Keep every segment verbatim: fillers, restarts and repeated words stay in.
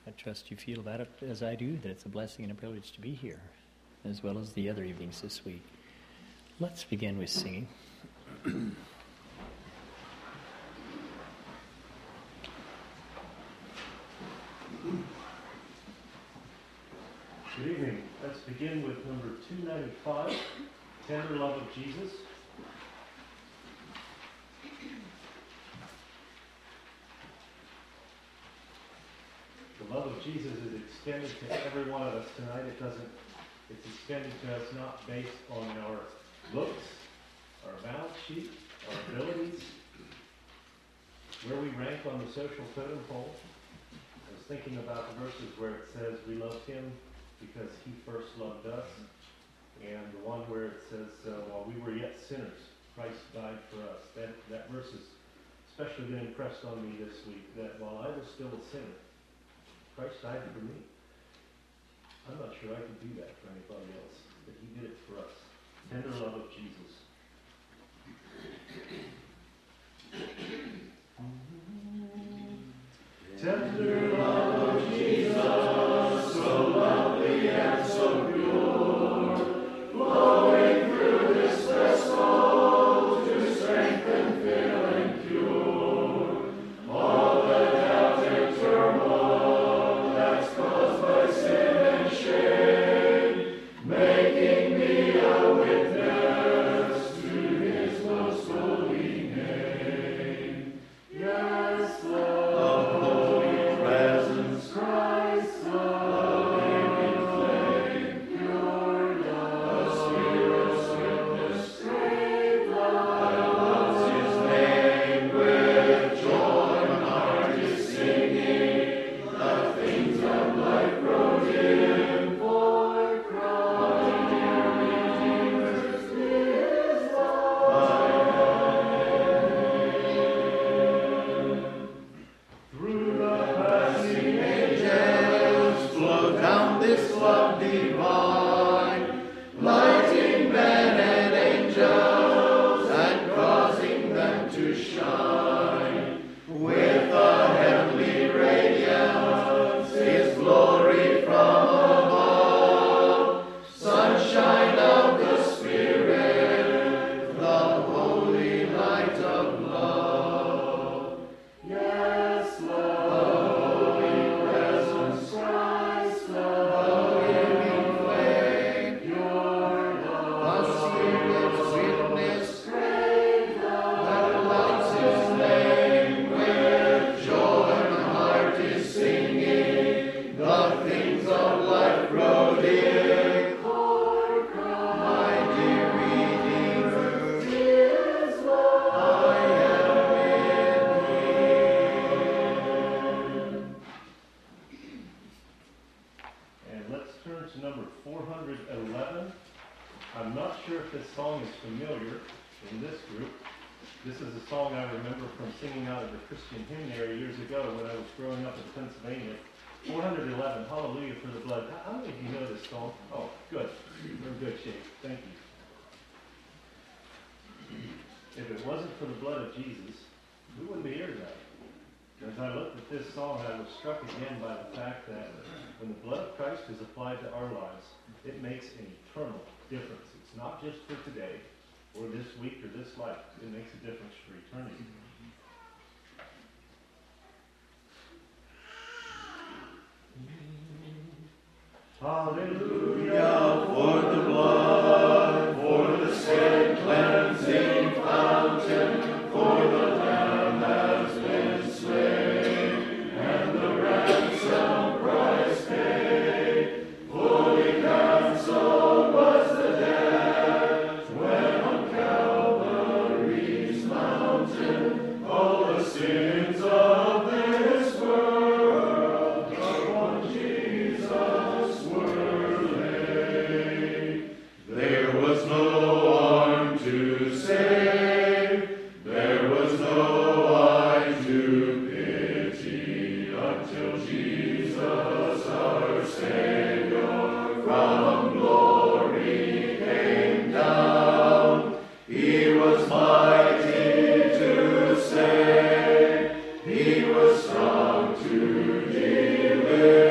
I trust you feel that as I do, that it's a blessing and a privilege to be here, as well as the other evenings this week. Let's begin with singing. Good evening. Let's begin with number two ninety-five, Tender Love of Jesus. The love of Jesus is extended to every one of us tonight. It doesn't, it's extended to us not based on our looks, our balance sheet, our abilities, where we rank on the social totem pole. I was thinking about the verses where it says we loved him because he first loved us, and the one where it says uh, while we were yet sinners, Christ died for us. That, that verse has especially been impressed on me this week, that while I was still a sinner, Christ died for me. I'm not sure I could do that for anybody else, but he did it for us. Tender love of Jesus. Tender love of Jesus, so lovely and so pure, flowing through this vessel to strengthen, fill, and cure all the doubt and turmoil that's caused by sin and shame, making me a witness to his most holy name. Yes, Lord. Not just for today, or this week, or this life. It makes a difference for eternity. Hallelujah for the blood, for the sin cleansing fountain, for the Lamb has been slain, and the ransom price paid, fully canceled was the debt, when on Calvary's mountain all the sins of this world upon Jesus were laid. There was no arm to save, there was no eye to pity, until Jesus our Savior from glory came down. He was mighty to save, he was strong to deliver.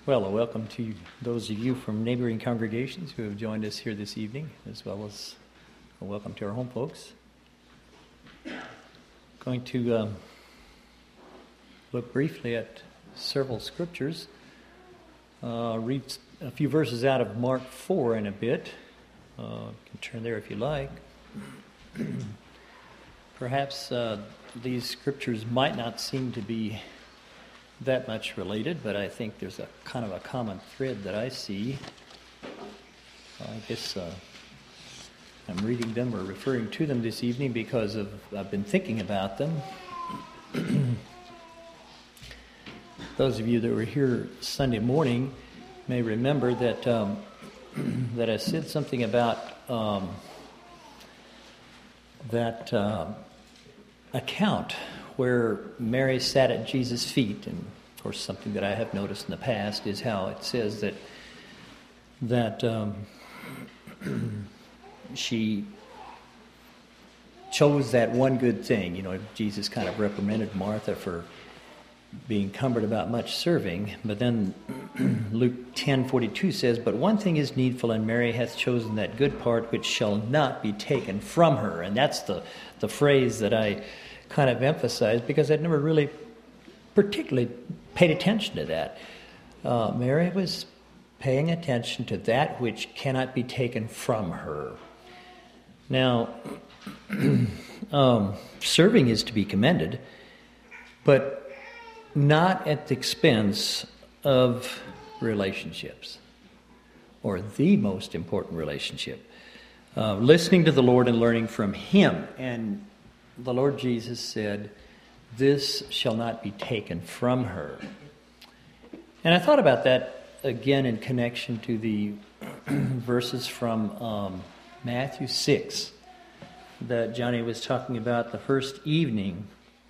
Well, a welcome to those of you from neighboring congregations who have joined us here this evening, as well as a welcome to our home folks. Going to um, look briefly at several scriptures. Uh, read a few verses out of Mark four in a bit. Uh, you can turn there if you like. Perhaps uh, these scriptures might not seem to be that much related, but I think there's a kind of a common thread that I see. I guess uh, I'm reading them or referring to them this evening because of I've been thinking about them. Those of you that were here Sunday morning may remember that um, that I said something about um, that uh, account where Mary sat at Jesus' feet, and of course something that I have noticed in the past is how it says that that um, she chose that one good thing. You know, Jesus kind of reprimanded Martha for being cumbered about much serving, but then Luke ten forty-two says, "But one thing is needful, and Mary hath chosen that good part which shall not be taken from her." And that's the, the phrase that I kind of emphasized because I'd never really particularly paid attention to that. Uh, Mary was paying attention to that which cannot be taken from her. Now, um, serving is to be commended, but not at the expense of relationships, or the most important relationship. Uh, listening to the Lord and learning from Him. And the Lord Jesus said, "This shall not be taken from her." And I thought about that again in connection to the verses from um, Matthew six that Johnny was talking about the first evening,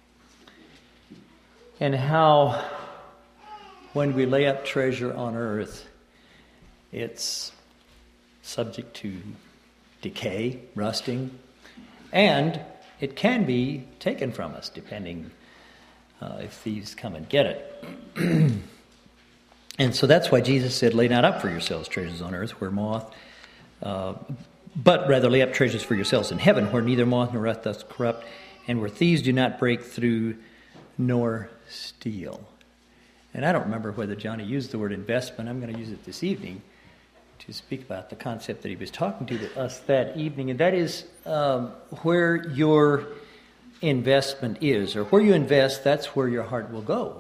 and how when we lay up treasure on earth, it's subject to decay, rusting, and it can be taken from us, depending uh, if thieves come and get it. And so that's why Jesus said, "Lay not up for yourselves treasures on earth, where moth, uh, but rather lay up treasures for yourselves in heaven, where neither moth nor rust doth corrupt, and where thieves do not break through nor steal." And I don't remember whether Johnny used the word investment. I'm going to use it this evening to speak about the concept that he was talking to us that evening, and that is um, where your investment is, or where you invest, that's where your heart will go.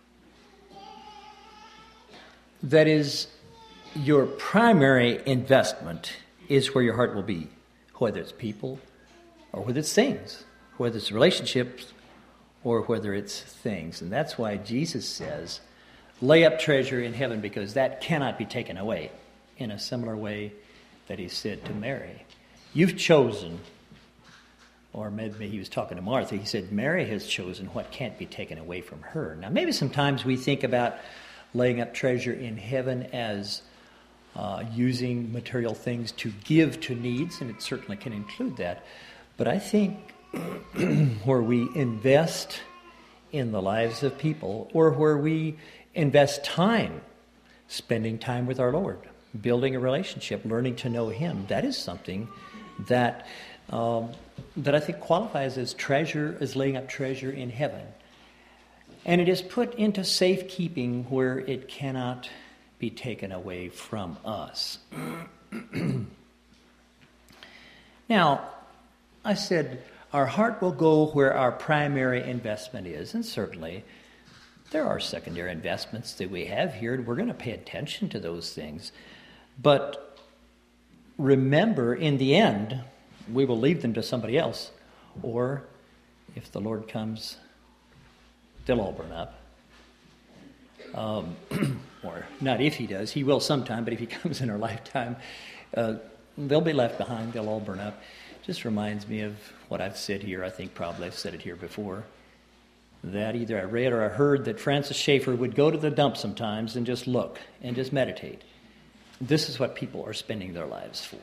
That is, your primary investment is where your heart will be, whether it's people or whether it's things, whether it's relationships or whether it's things. And that's why Jesus says, "Lay up treasure in heaven," because that cannot be taken away, in a similar way that he said to Mary. You've chosen, or maybe he was talking to Martha, he said, Mary has chosen what can't be taken away from her. Now, maybe sometimes we think about laying up treasure in heaven as uh, using material things to give to needs, and it certainly can include that. But I think where we invest in the lives of people, or where we invest time, spending time with our Lord, building a relationship, learning to know Him, that is something that um, that I think qualifies as treasure, as laying up treasure in heaven. And it is put into safekeeping where it cannot be taken away from us. Now, I said our heart will go where our primary investment is, and certainly there are secondary investments that we have here, and we're going to pay attention to those things. But remember, in the end, we will leave them to somebody else, or if the Lord comes, they'll all burn up. Um, or not if He does, He will sometime, but if He comes in our lifetime, uh, they'll be left behind, they'll all burn up. Just reminds me of what I've said here. I think probably I've said it here before, that either I read or I heard that Francis Schaeffer would go to the dump sometimes and just look and just meditate. This is what people are spending their lives for.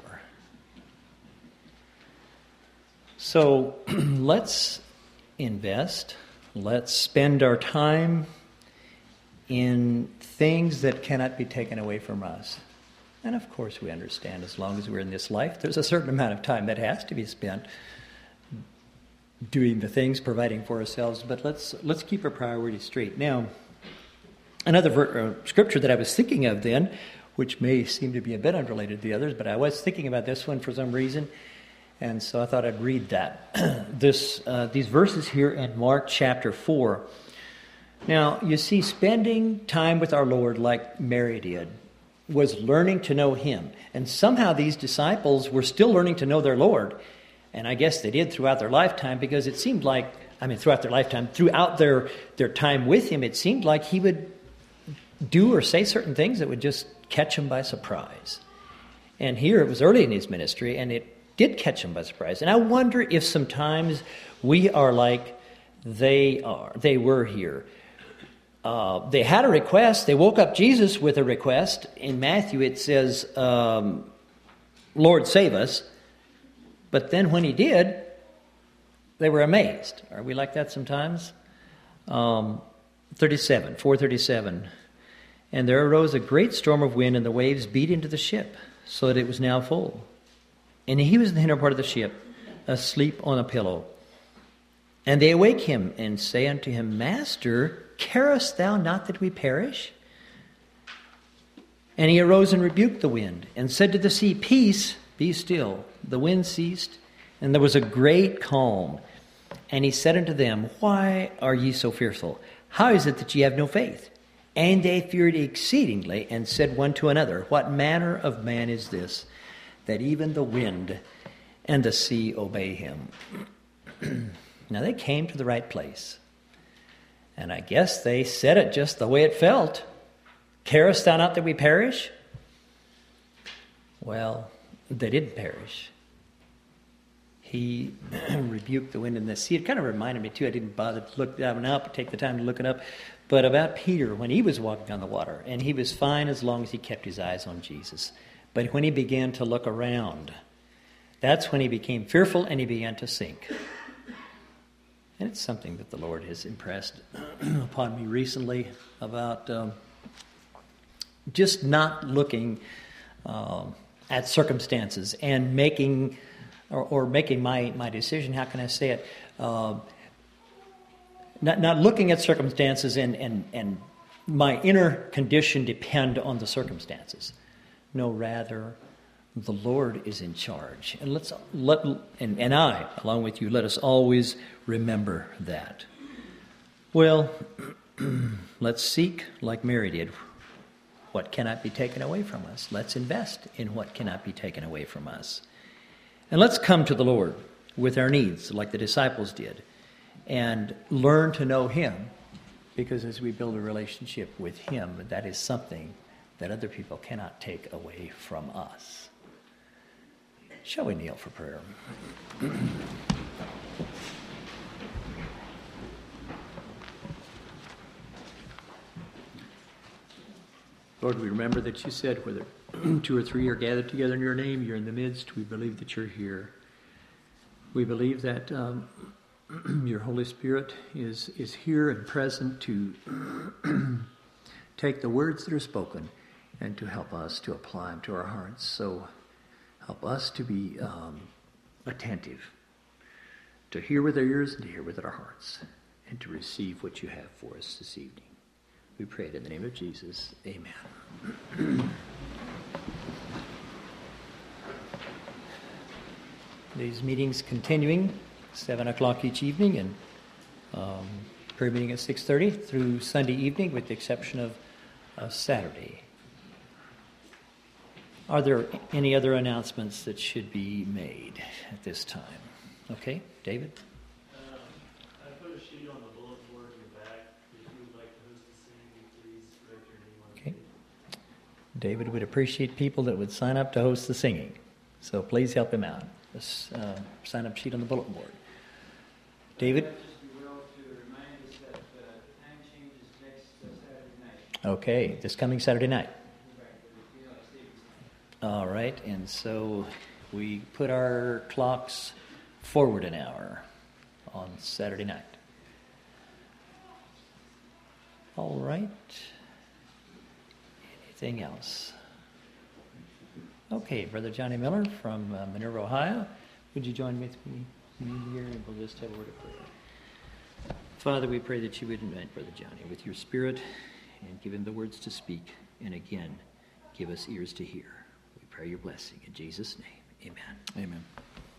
So let's invest, let's spend our time in things that cannot be taken away from us. And of course we understand as long as we're in this life, there's a certain amount of time that has to be spent doing the things, providing for ourselves. But let's let's keep our priorities straight. Now, another ver- uh, scripture that I was thinking of then, which may seem to be a bit unrelated to the others, but I was thinking about this one for some reason, and so I thought I'd read that. this uh, these verses here in Mark chapter four. Now, you see, spending time with our Lord like Mary did was learning to know Him. And somehow these disciples were still learning to know their Lord. And I guess they did throughout their lifetime, because it seemed like, I mean, throughout their lifetime, throughout their, their time with Him, it seemed like He would do or say certain things that would just catch them by surprise. And here it was early in His ministry, and it did catch them by surprise. And I wonder if sometimes we are like they are, they were here. Uh, they had a request. They woke up Jesus with a request. In Matthew it says, um, Lord, save us. But then when He did, they were amazed. Are we like that sometimes? Um, thirty-seven, four thirty-seven. And there arose a great storm of wind, and the waves beat into the ship, so that it was now full. And He was in the inner part of the ship, asleep on a pillow. And they awake Him, and say unto Him, Master, carest thou not that we perish? And He arose and rebuked the wind, and said to the sea, Peace, be still. The wind ceased, and there was a great calm. And He said unto them, Why are ye so fearful? How is it that ye have no faith? And they feared exceedingly, and said one to another, What manner of man is this, that even the wind and the sea obey Him? Now they came to the right place. And I guess they said it just the way it felt. Carest thou not that we perish? Well, they didn't perish. He rebuked the wind and the sea. It kind of reminded me, too, I didn't bother to look that one up, take the time to look it up, but about Peter when he was walking on the water. And he was fine as long as he kept his eyes on Jesus. But when he began to look around, that's when he became fearful and he began to sink. And it's something that the Lord has impressed upon me recently about um, just not looking um, at circumstances and making or, or making my, my decision. How can I say it? Uh, not not looking at circumstances and, and, and my inner condition depend on the circumstances. No, rather, the Lord is in charge. And let's let and, and I, along with you, let us always remember that. Well, let's seek, like Mary did, what cannot be taken away from us. Let's invest in what cannot be taken away from us. And let's come to the Lord with our needs, like the disciples did, and learn to know Him, because as we build a relationship with Him, that is something that other people cannot take away from us. Shall we kneel for prayer? Lord, we remember that You said, whether two or three are gathered together in Your name, You're in the midst. We believe that You're here. We believe that um, Your Holy Spirit is, is here and present to take the words that are spoken and to help us to apply them to our hearts. So help us to be um, attentive, to hear with our ears and to hear with our hearts, and to receive what You have for us this evening. We pray it in the name of Jesus. Amen. These meetings continuing, seven o'clock each evening, and um, prayer meeting at six thirty through Sunday evening, with the exception of uh, Saturday. Are there any other announcements that should be made at this time? Okay, David? Um, I put a sheet on the bulletin board in the back. If you would like to host the singing, please write your name on Okay. it. David would appreciate people that would sign up to host the singing. So please help him out. This uh, sign-up sheet on the bulletin board. David? Just be well to remind us that uh, the time change is next uh, Saturday night. Okay, this coming Saturday night. Right, but you know, Stevens time. All right, and so we put our clocks forward an hour on Saturday night. All right. anything else? Okay, Brother Johnny Miller from uh, Minerva, Ohio. Would you join with me here, and we'll just have a word of prayer. Father, we pray that you would unite Brother Johnny with your Spirit and give him the words to speak, and again, give us ears to hear. We pray your blessing in Jesus' name. Amen. Amen.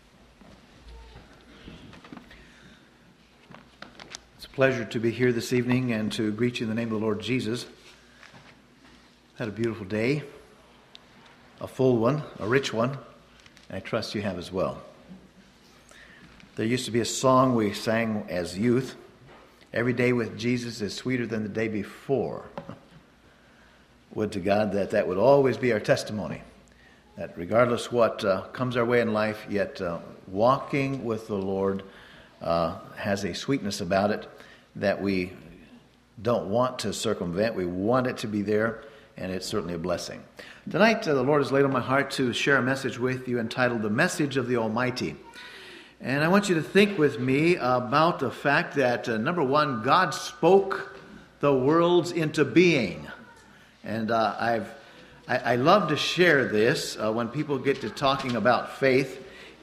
It's a pleasure to be here this evening and to greet you in the name of the Lord Jesus. Had a beautiful day, a full one, a rich one, and I trust you have as well. There used to be a song we sang as youth, "Every day with Jesus is sweeter than the day before." Would to God that that would always be our testimony, that regardless what uh, comes our way in life, yet uh, walking with the Lord uh, has a sweetness about it that we don't want to circumvent. We want it to be there, and it's certainly a blessing. Tonight, uh, the Lord has laid on my heart to share a message with you entitled "The Message of the Almighty." And I want you to think with me about the fact that, uh, number one, God spoke the worlds into being. And uh, I've, I, I love to share this uh, when people get to talking about faith.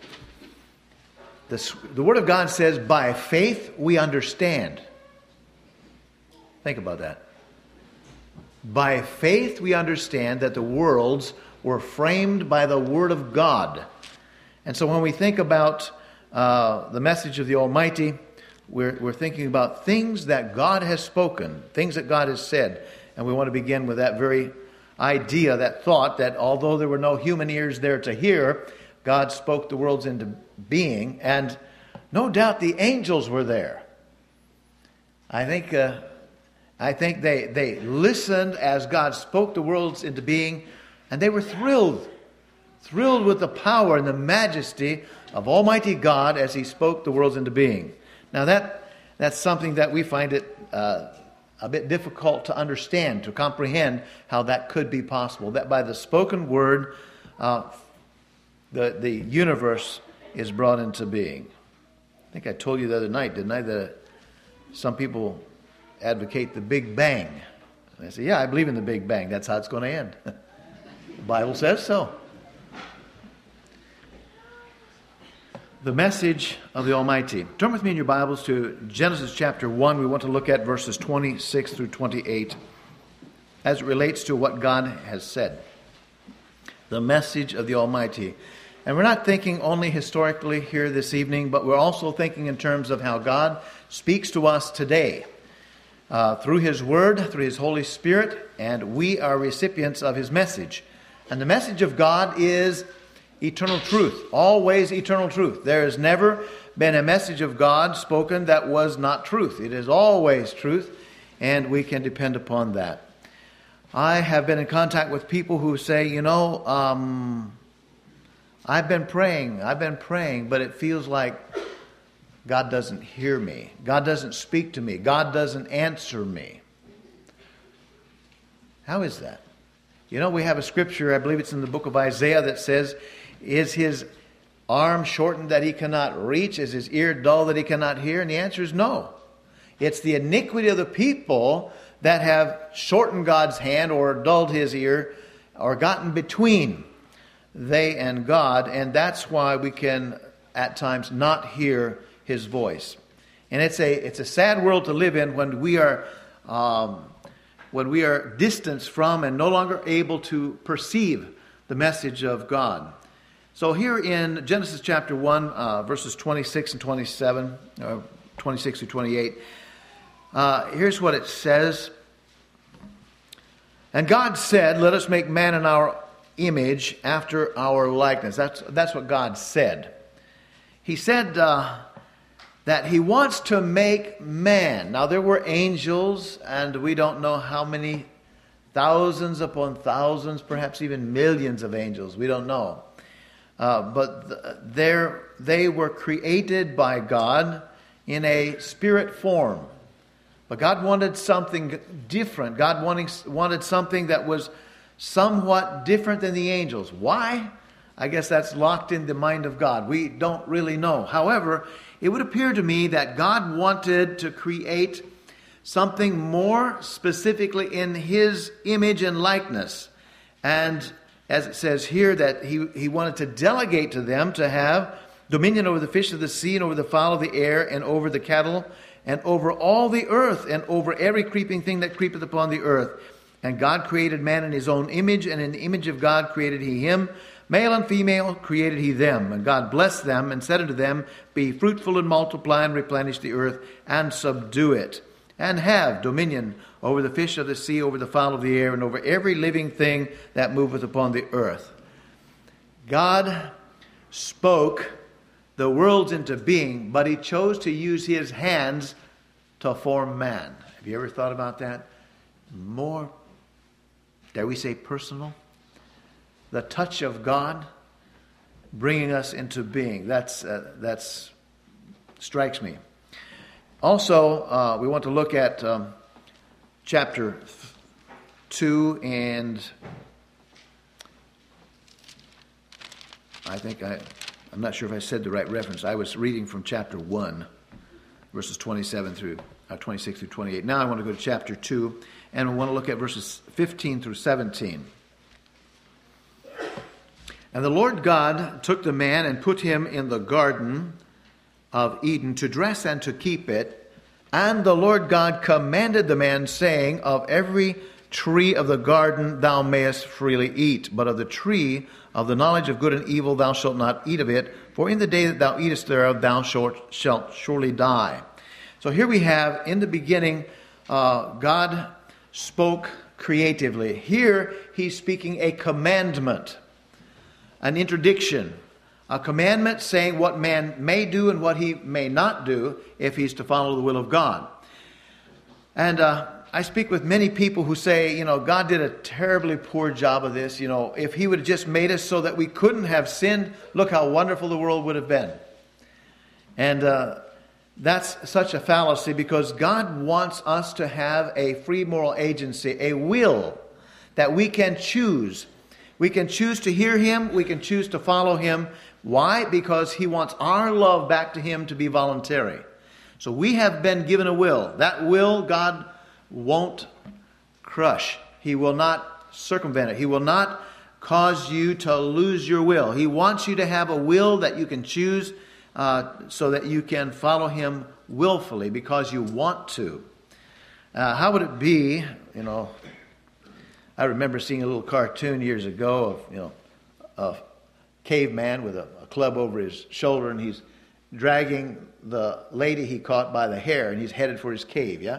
The, the Word of God says, by faith we understand. Think about that. By faith we understand that the worlds were framed by the Word of God. And so when we think about uh, the message of the Almighty, we're, we're thinking about things that God has spoken, things that God has said. And we want to begin with that very idea, that thought, that although there were no human ears there to hear, God spoke the worlds into being. And no doubt the angels were there. I think uh, I think they, they listened as God spoke the worlds into being, and they were thrilled. Thrilled with the power and the majesty of Almighty God as He spoke the worlds into being. Now that that's something that we find it uh, a bit difficult to understand, to comprehend how that could be possible. That by the spoken word, uh, the, the universe is brought into being. I think I told you the other night, didn't I, that some people advocate the Big Bang. And I say, yeah, I believe in the Big Bang. That's how it's going to end. The Bible says so. The message of the Almighty. Turn with me in your Bibles to Genesis chapter one. We want to look at verses twenty-six through twenty-eight as it relates to what God has said. The message of the Almighty. And we're not thinking only historically here this evening, but we're also thinking in terms of how God speaks to us today uh, through His Word, through His Holy Spirit, and we are recipients of His message. And the message of God is eternal truth, always eternal truth. There has never been a message of God spoken that was not truth. It is always truth, and we can depend upon that. I have been in contact with people who say, you know, um, I've been praying, I've been praying, but it feels like God doesn't hear me. God doesn't speak to me. God doesn't answer me. How is that? You know, we have a scripture, I believe it's in the book of Isaiah, that says, is His arm shortened that He cannot reach? Is His ear dull that He cannot hear? And the answer is no. It's the iniquity of the people that have shortened God's hand or dulled His ear or gotten between they and God. And that's why we can at times not hear His voice. And it's a it's a sad world to live in when we are um, when we are distanced from and no longer able to perceive the message of God. So here in Genesis chapter one, uh, verses twenty-six and twenty-seven, uh, twenty-six through twenty-eight, uh, here's what it says. And God said, let us make man in our image after our likeness. That's, that's what God said. He said uh, that He wants to make man. Now there were angels, and we don't know how many thousands upon thousands, perhaps even millions of angels. We don't know. Uh, but th- they were created by God in a spirit form. But God wanted something different. God wanting, wanted something that was somewhat different than the angels. Why? I guess that's locked in the mind of God. We don't really know. However, it would appear to me that God wanted to create something more specifically in His image and likeness. And as it says here, that he, he wanted to delegate to them to have dominion over the fish of the sea, and over the fowl of the air, and over the cattle, and over all the earth, and over every creeping thing that creepeth upon the earth. And God created man in his own image, and in the image of God created he him. Male and female created he them. And God blessed them, and said unto them, Be fruitful, and multiply, and replenish the earth, and subdue it, and have dominion over the fish of the sea, over the fowl of the air, and over every living thing that moveth upon the earth. God spoke the worlds into being, but he chose to use his hands to form man. Have you ever thought about that? More, dare we say, personal? The touch of God bringing us into being. That's uh, that's strikes me. Also, uh, we want to look at um, chapter two, and I think I, I'm not sure if I said the right reference. I was reading from chapter one, verses twenty-seven through uh, twenty-six through twenty-eight. Now I want to go to chapter two, and we want to look at verses fifteen through seventeen. And the Lord God took the man and put him in the garden of Eden to dress and to keep it. And the Lord God commanded the man, saying, Of every tree of the garden thou mayest freely eat, but of the tree of the knowledge of good and evil thou shalt not eat of it, for in the day that thou eatest thereof thou shalt, shalt surely die. So here we have, in the beginning, uh, God spoke creatively. Here he's speaking a commandment, an interdiction, a commandment saying what man may do and what he may not do if he's to follow the will of God. And uh, I speak with many people who say, you know, God did a terribly poor job of this. You know, if he would have just made us so that we couldn't have sinned, look how wonderful the world would have been. And uh, that's such a fallacy, because God wants us to have a free moral agency, a will that we can choose. We can choose to hear him. We can choose to follow him. Why? Because he wants our love back to him to be voluntary. So we have been given a will. That will God won't crush. He will not circumvent it. He will not cause you to lose your will. He wants you to have a will that you can choose uh, so that you can follow him willfully because you want to. Uh, how would it be, you know, I remember seeing a little cartoon years ago of, you know, a caveman with a, a club over his shoulder, and he's dragging the lady he caught by the hair, and he's headed for his cave, yeah?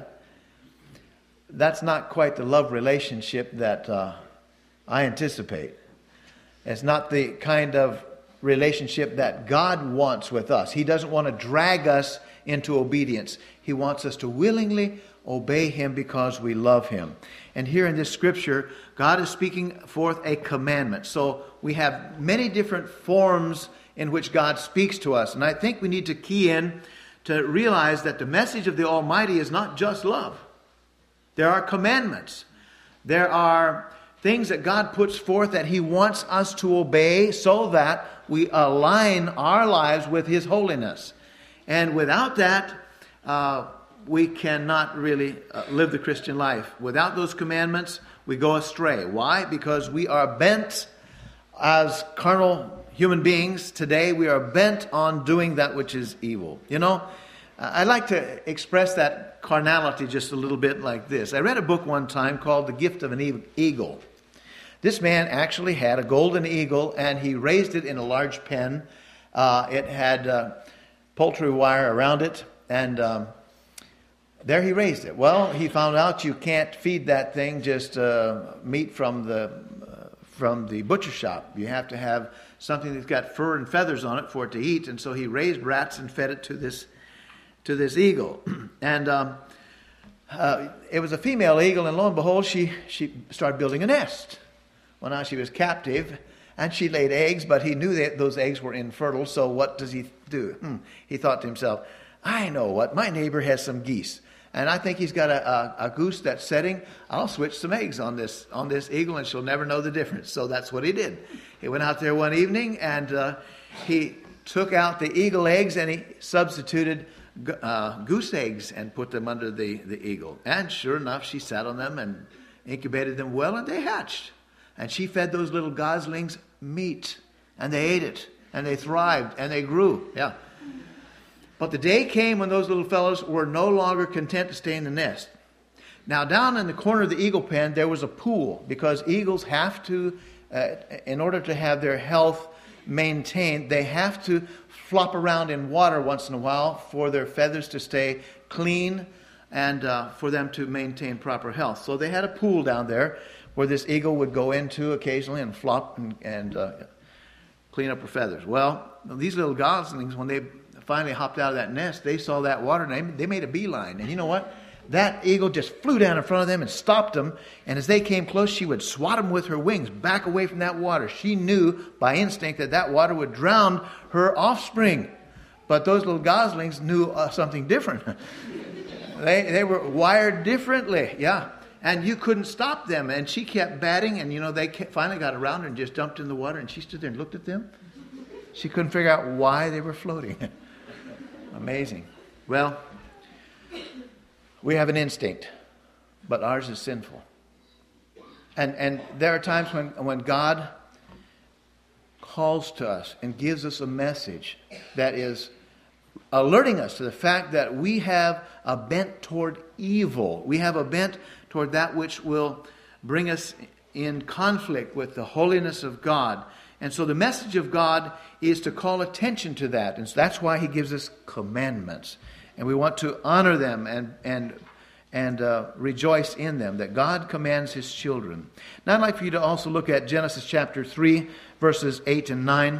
That's not quite the love relationship that uh, I anticipate. It's not the kind of relationship that God wants with us. He doesn't want to drag us into obedience. He wants us to willingly obey him because we love him. And here in this scripture, God is speaking forth a commandment. So we have many different forms in which God speaks to us. And I think we need to key in to realize that the message of the Almighty is not just love. There are commandments. There are things that God puts forth that he wants us to obey so that we align our lives with his holiness. And without that, uh, we cannot really uh, live the Christian life. Without those commandments, we go astray. Why? Because we are bent as carnal human beings today. We are bent on doing that which is evil. You know, I like to express that carnality just a little bit like this. I read a book one time called The Gift of an Eagle. This man actually had a golden eagle, and he raised it in a large pen. Uh, it had uh, poultry wire around it, and um, there he raised it. Well, he found out you can't feed that thing just uh, meat from the uh, from the butcher shop. You have to have something that's got fur and feathers on it for it to eat. And so he raised rats and fed it to this to this eagle. And um, uh, it was a female eagle, and lo and behold, she she started building a nest. Well, now she was captive, and she laid eggs, but he knew that those eggs were infertile. So what does he do? Hmm. He thought to himself, I know what, my neighbor has some geese, and I think he's got a, a, a goose that's setting. I'll switch some eggs on this on this eagle, and she'll never know the difference. So that's what he did. He went out there one evening, and uh, he took out the eagle eggs, and he substituted uh, goose eggs and put them under the, the eagle. And sure enough, she sat on them and incubated them well, and they hatched. And she fed those little goslings meat. And they ate it. And they thrived. And they grew. Yeah. But the day came when those little fellows were no longer content to stay in the nest. Now, down in the corner of the eagle pen, there was a pool, because eagles have to, uh, in order to have their health maintained, they have to flop around in water once in a while for their feathers to stay clean and uh, for them to maintain proper health. So they had a pool down there where this eagle would go into occasionally and flop and, and uh, clean up her feathers. Well, these little goslings, when they finally hopped out of that nest, they saw that water and they, they made a beeline. And you know what? That eagle just flew down in front of them and stopped them. And as they came close, she would swat them with her wings back away from that water. She knew by instinct that that water would drown her offspring. But those little goslings knew uh, something different. they they were wired differently, yeah. And you couldn't stop them. And she kept batting, and you know they kept, finally got around her and just dumped in the water. And she stood there and looked at them. She couldn't figure out why they were floating. Amazing. Well, we have an instinct, but ours is sinful. And and there are times when, when God calls to us and gives us a message that is alerting us to the fact that we have a bent toward evil. We have a bent toward that which will bring us in conflict with the holiness of God. And so the message of God is to call attention to that. And so that's why He gives us commandments. And we want to honor them and and and uh, rejoice in them, that God commands His children. Now I'd like for you to also look at Genesis chapter three, verses eight and nine.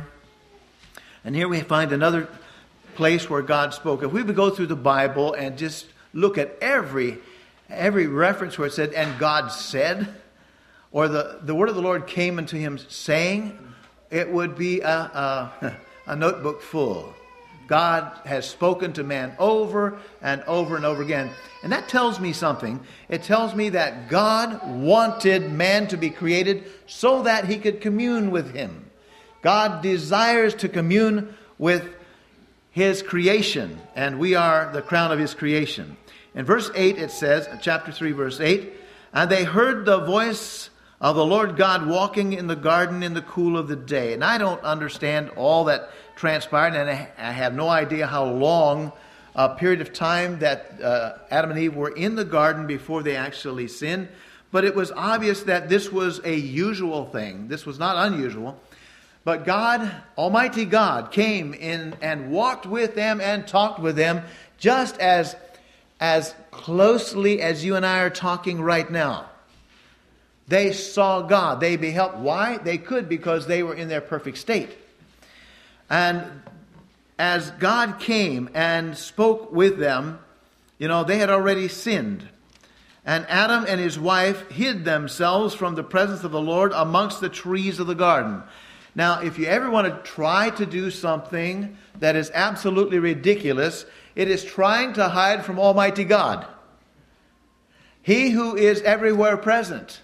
And here we find another place where God spoke. If we would go through the Bible and just look at every every reference where it said, and God said, or the, the word of the Lord came unto him saying, it would be a, a, a notebook full. God has spoken to man over and over and over again. And that tells me something. It tells me that God wanted man to be created so that he could commune with him. God desires to commune with His creation, and we are the crown of His creation. In verse eight it says, chapter three, verse eight, and they heard the voice of the Lord God walking in the garden in the cool of the day. And I don't understand all that transpired, and I have no idea how long a period of time that uh, Adam and Eve were in the garden before they actually sinned. But it was obvious that this was a usual thing. This was not unusual. But God, Almighty God, came in and walked with them and talked with them just as, as closely as you and I are talking right now. They saw God. They beheld. Why? They could because they were in their perfect state. And as God came and spoke with them, you know, they had already sinned. And Adam and his wife hid themselves from the presence of the Lord amongst the trees of the garden. Now, if you ever want to try to do something that is absolutely ridiculous, it is trying to hide from Almighty God. He who is everywhere present.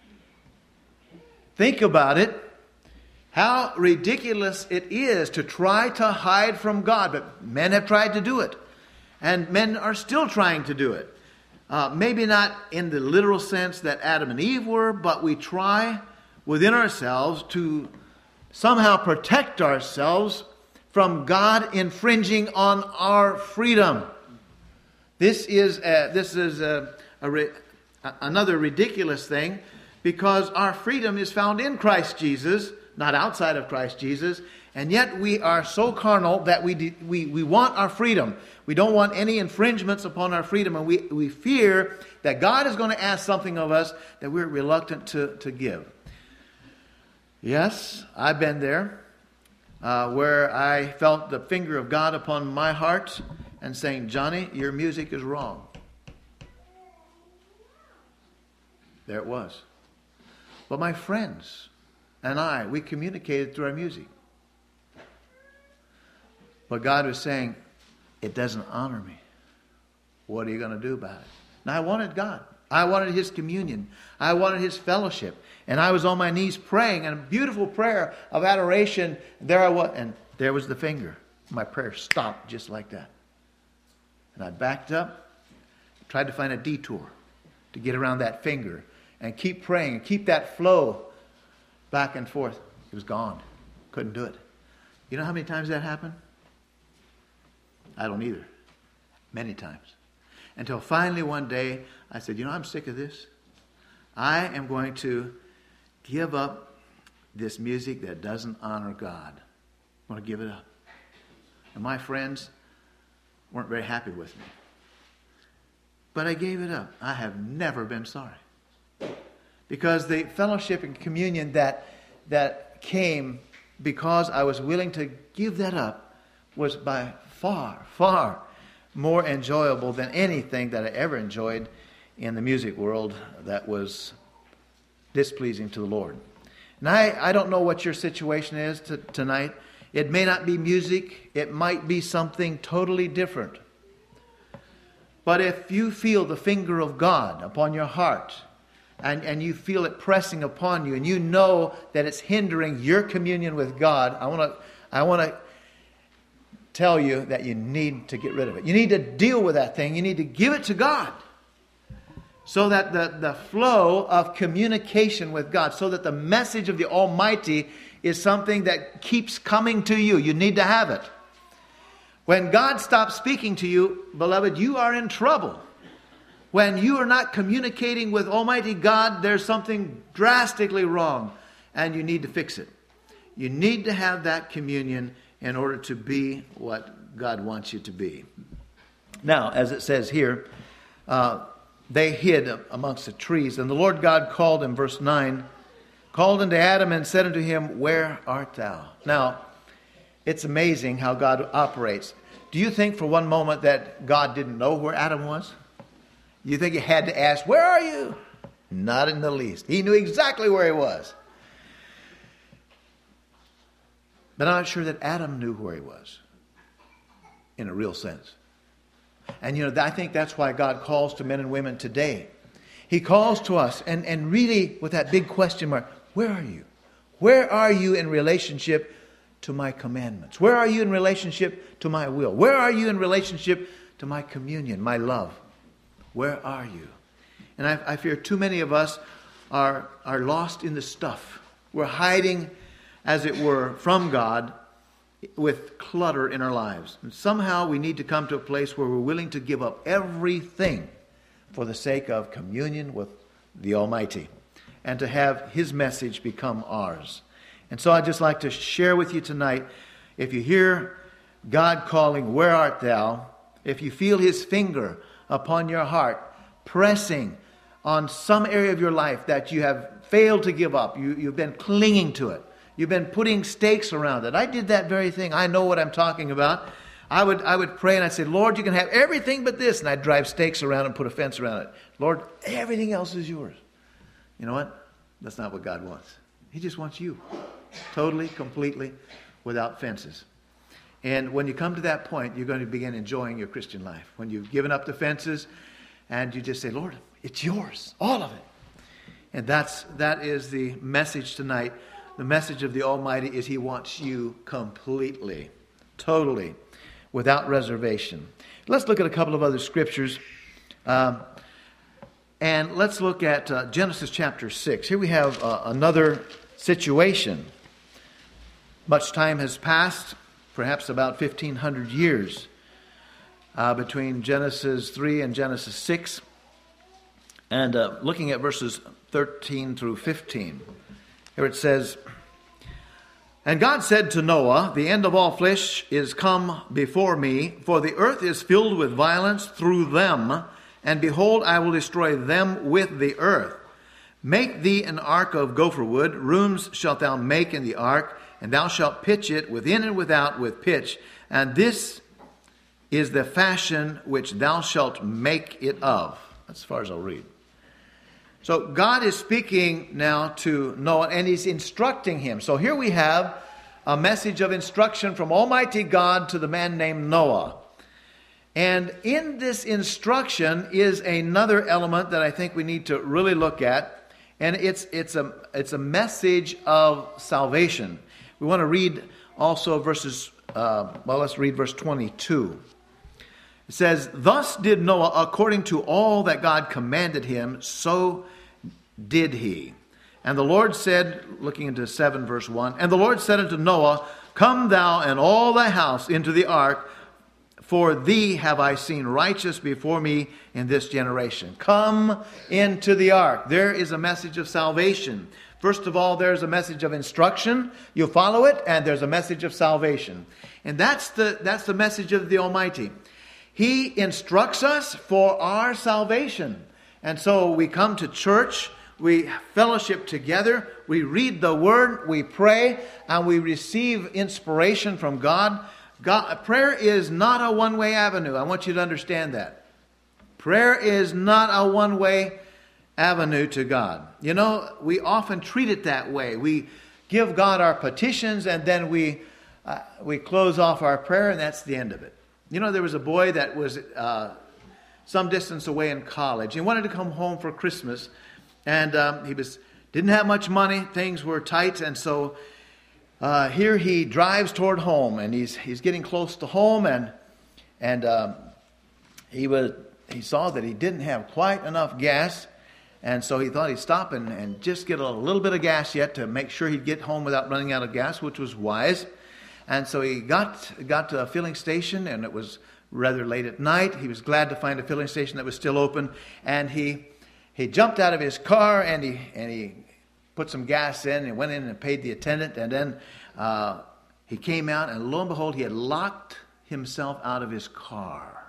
Think about it. How ridiculous it is to try to hide from God. But men have tried to do it. And men are still trying to do it. Uh, maybe not in the literal sense that Adam and Eve were, but we try within ourselves to somehow protect ourselves from God infringing on our freedom. This is a, this is a, a, another ridiculous thing, because our freedom is found in Christ Jesus, not outside of Christ Jesus. And yet we are so carnal that we de- we we want our freedom. We don't want any infringements upon our freedom, and we, we fear that God is going to ask something of us that we're reluctant to, to give. Yes, I've been there, uh, where I felt the finger of God upon my heart and saying, Johnny, your music is wrong. There it was. But my friends and I, we communicated through our music. But God was saying, it doesn't honor me. What are you going to do about it? Now, I wanted God. I wanted His communion. I wanted His fellowship. And I was on my knees praying, and a beautiful prayer of adoration. There I was, and there was the finger. My prayer stopped just like that. And I backed up, tried to find a detour to get around that finger, and keep praying, and keep that flow back and forth. It was gone. Couldn't do it. You know how many times that happened? I don't either. Many times. Until finally one day I said, you know, I'm sick of this. I am going to give up this music that doesn't honor God. I'm going to give it up. And my friends weren't very happy with me. But I gave it up. I have never been sorry. Because the fellowship and communion that, that came because I was willing to give that up was by far, far more enjoyable than anything that I ever enjoyed in the music world that was displeasing to the Lord. And I, I don't know what your situation is to, tonight. It may not be music. It might be something totally different. But if you feel the finger of God upon your heart, and, and you feel it pressing upon you, and you know that it's hindering your communion with God, I want to I want to tell you that you need to get rid of it. You need to deal with that thing. You need to give it to God. So that the, the flow of communication with God, so that the message of the Almighty is something that keeps coming to you. You need to have it. When God stops speaking to you, beloved, you are in trouble. When you are not communicating with Almighty God, there's something drastically wrong, and you need to fix it. You need to have that communion in order to be what God wants you to be. Now, as it says here, uh, they hid amongst the trees, and the Lord God called him, verse nine, called unto Adam and said unto him, where art thou? Now, it's amazing how God operates. Do you think for one moment that God didn't know where Adam was? You think he had to ask, where are you? Not in the least. He knew exactly where he was. But I'm not sure that Adam knew where he was in a real sense. And you know, I think that's why God calls to men and women today. He calls to us and, and really with that big question mark, where are you? Where are you in relationship to my commandments? Where are you in relationship to my will? Where are you in relationship to my communion, my love? Where are you? And I, I fear too many of us are, are lost in the stuff. We're hiding, as it were, from God with clutter in our lives. And somehow we need to come to a place where we're willing to give up everything for the sake of communion with the Almighty and to have His message become ours. And so I'd just like to share with you tonight, if you hear God calling, where art thou? If you feel His finger upon your heart, pressing on some area of your life that you have failed to give up, you, you've been clinging to it, you've been putting stakes around it. I did that very thing. I know what I'm talking about. I would I would pray and I'd say, Lord, you can have everything but this. And I'd drive stakes around and put a fence around it. Lord, everything else is yours. You know what? That's not what God wants. He just wants you. Totally, completely, without fences. And when you come to that point, you're going to begin enjoying your Christian life. When you've given up the fences and you just say, Lord, it's yours. All of it. And that's that is the message tonight. The message of the Almighty is He wants you completely, totally, without reservation. Let's look at a couple of other scriptures. Um, and let's look at uh, Genesis chapter six. Here we have uh, another situation. Much time has passed, perhaps about fifteen hundred years uh, between Genesis three and Genesis six. And uh, looking at verses thirteen through fifteen. Here it says, and God said to Noah, the end of all flesh is come before me, for the earth is filled with violence through them, and behold, I will destroy them with the earth. Make thee an ark of gopher wood, rooms shalt thou make in the ark, and thou shalt pitch it within and without with pitch, and this is the fashion which thou shalt make it of. That's as far as I'll read. So God is speaking now to Noah, and He's instructing him. So here we have a message of instruction from Almighty God to the man named Noah. And in this instruction is another element that I think we need to really look at. And it's it's a it's a message of salvation. We want to read also verses, uh, well, let's read verse twenty-two. It says, thus did Noah according to all that God commanded him, so did he. And the Lord said, looking into seven verse one, and the Lord said unto Noah, Come thou and all thy house into the ark, for thee have I seen righteous before me in this generation. Come into the ark. There is a message of salvation. First of all, there's a message of instruction. You follow it, and there's a message of salvation. And that's the, that's the message of the Almighty. He instructs us for our salvation. And so we come to church, we fellowship together, we read the Word, we pray, and we receive inspiration from God. God, prayer is not a one-way avenue. I want you to understand that. Prayer is not a one-way avenue to God. You know, we often treat it that way. We give God our petitions and then we uh, we close off our prayer and that's the end of it. You know, there was a boy that was uh, some distance away in college. He wanted to come home for Christmas and um, he was didn't have much money. Things were tight, and so Uh, here he drives toward home, and he's he's getting close to home, and and um, he was he saw that he didn't have quite enough gas, and so he thought he'd stop and, and just get a little bit of gas yet to make sure he'd get home without running out of gas, which was wise. And so he got got to a filling station, and it was rather late at night. He was glad to find a filling station that was still open, and he he jumped out of his car and he and he. put some gas in and went in and paid the attendant, and then uh, he came out, and lo and behold, he had locked himself out of his car.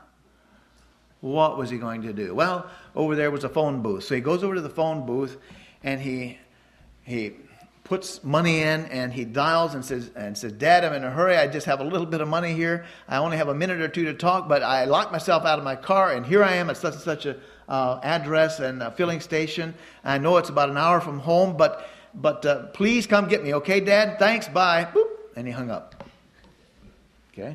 What was he going to do? Well, over there was a phone booth. So he goes over to the phone booth and he he puts money in and he dials and says, and says, Dad, I'm in a hurry. I just have a little bit of money here. I only have a minute or two to talk, but I locked myself out of my car, and here I am at such and such a uh, address and a filling station. I know it's about an hour from home, but but uh, please come get me, okay, Dad? Thanks, bye. Boop. And he hung up. Okay?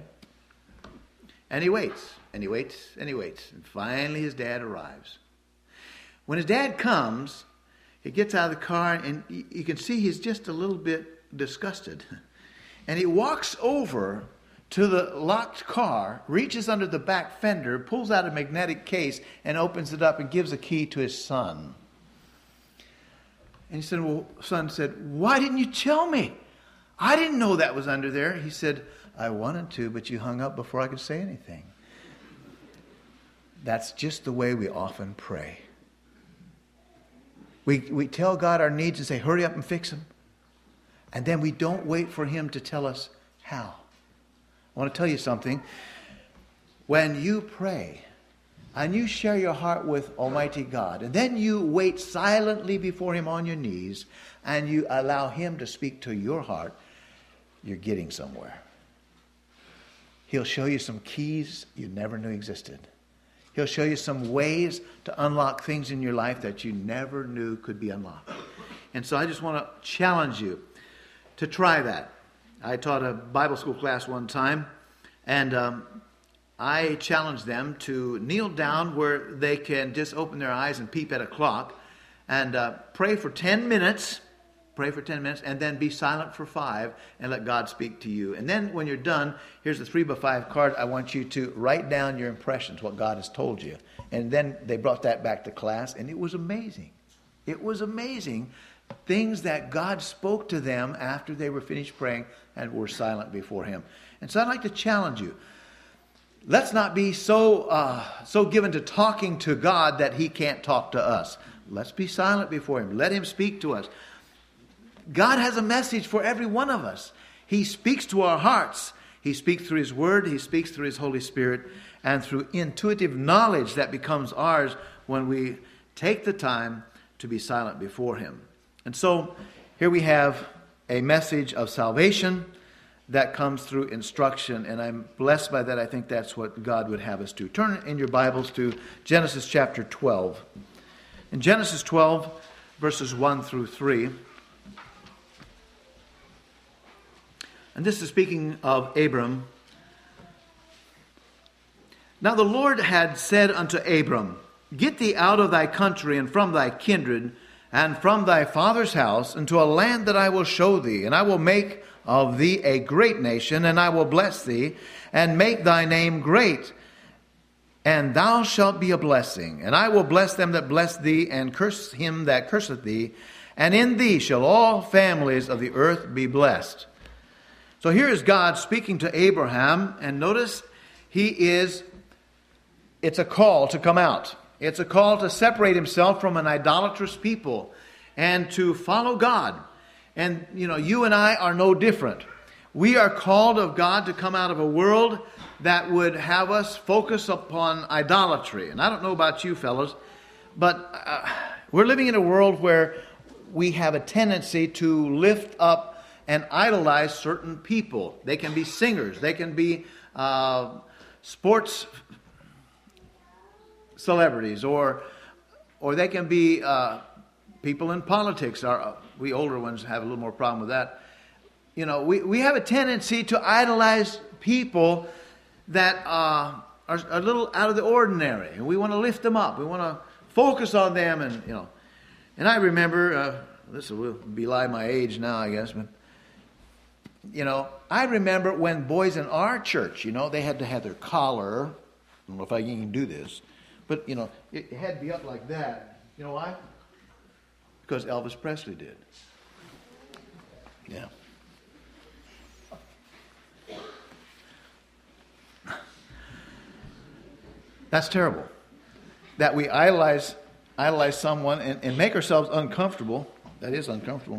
And he waits, and he waits, and he waits. And finally his dad arrives. When his dad comes, he gets out of the car, and you can see he's just a little bit disgusted. And he walks over to the locked car, reaches under the back fender, pulls out a magnetic case, and opens it up and gives a key to his son. And he said, well, son said, why didn't you tell me? I didn't know that was under there. He said, I wanted to, but you hung up before I could say anything. That's just the way we often pray. We we tell God our needs and say, hurry up and fix them. And then we don't wait for Him to tell us how. I want to tell you something. When you pray and you share your heart with Almighty God, and then you wait silently before Him on your knees, and you allow Him to speak to your heart, you're getting somewhere. He'll show you some keys you never knew existed. He'll show you some ways to unlock things in your life that you never knew could be unlocked. And so I just want to challenge you to try that. I taught a Bible school class one time, and um, I challenged them to kneel down where they can just open their eyes and peep at a clock and uh, pray for ten minutes. Pray for ten minutes and then be silent for five and let God speak to you. And then when you're done, here's a three by five card. I want you to write down your impressions, what God has told you. And then they brought that back to class, and it was amazing. It was amazing. Things that God spoke to them after they were finished praying and were silent before Him. And so I'd like to challenge you. Let's not be so uh, so given to talking to God that He can't talk to us. Let's be silent before Him. Let Him speak to us. God has a message for every one of us. He speaks to our hearts. He speaks through His Word. He speaks through His Holy Spirit, and through intuitive knowledge that becomes ours when we take the time to be silent before Him. And so here we have a message of salvation that comes through instruction, and I'm blessed by that. I think that's what God would have us do. Turn in your Bibles to Genesis chapter twelve. In Genesis twelve, verses one through three, and this is speaking of Abram. Now the Lord had said unto Abram, Get thee out of thy country and from thy kindred and from thy father's house into a land that I will show thee, and I will make of thee a great nation, and I will bless thee, and make thy name great, and thou shalt be a blessing. And I will bless them that bless thee, and curse him that curseth thee, and in thee shall all families of the earth be blessed. So here is God speaking to Abraham, and notice he is, it's a call to come out. It's a call to separate himself from an idolatrous people and to follow God. And, you know, you and I are no different. We are called of God to come out of a world that would have us focus upon idolatry. And I don't know about you fellows, but uh, we're living in a world where we have a tendency to lift up and idolize certain people. They can be singers. They can be uh, sports celebrities, or or they can be uh, people in politics. Our, we older ones have a little more problem with that. You know, we, we have a tendency to idolize people that uh, are, are a little out of the ordinary, and we want to lift them up. We want to focus on them, and you know. And I remember, uh, this will belie my age now, I guess, but you know, I remember when boys in our church, you know, they had to have their collar. I don't know if I can do this, but you know, it had to be up like that. You know why? Because Elvis Presley did. Yeah. That's terrible. That we idolize, idolize someone and, and make ourselves uncomfortable. That is uncomfortable.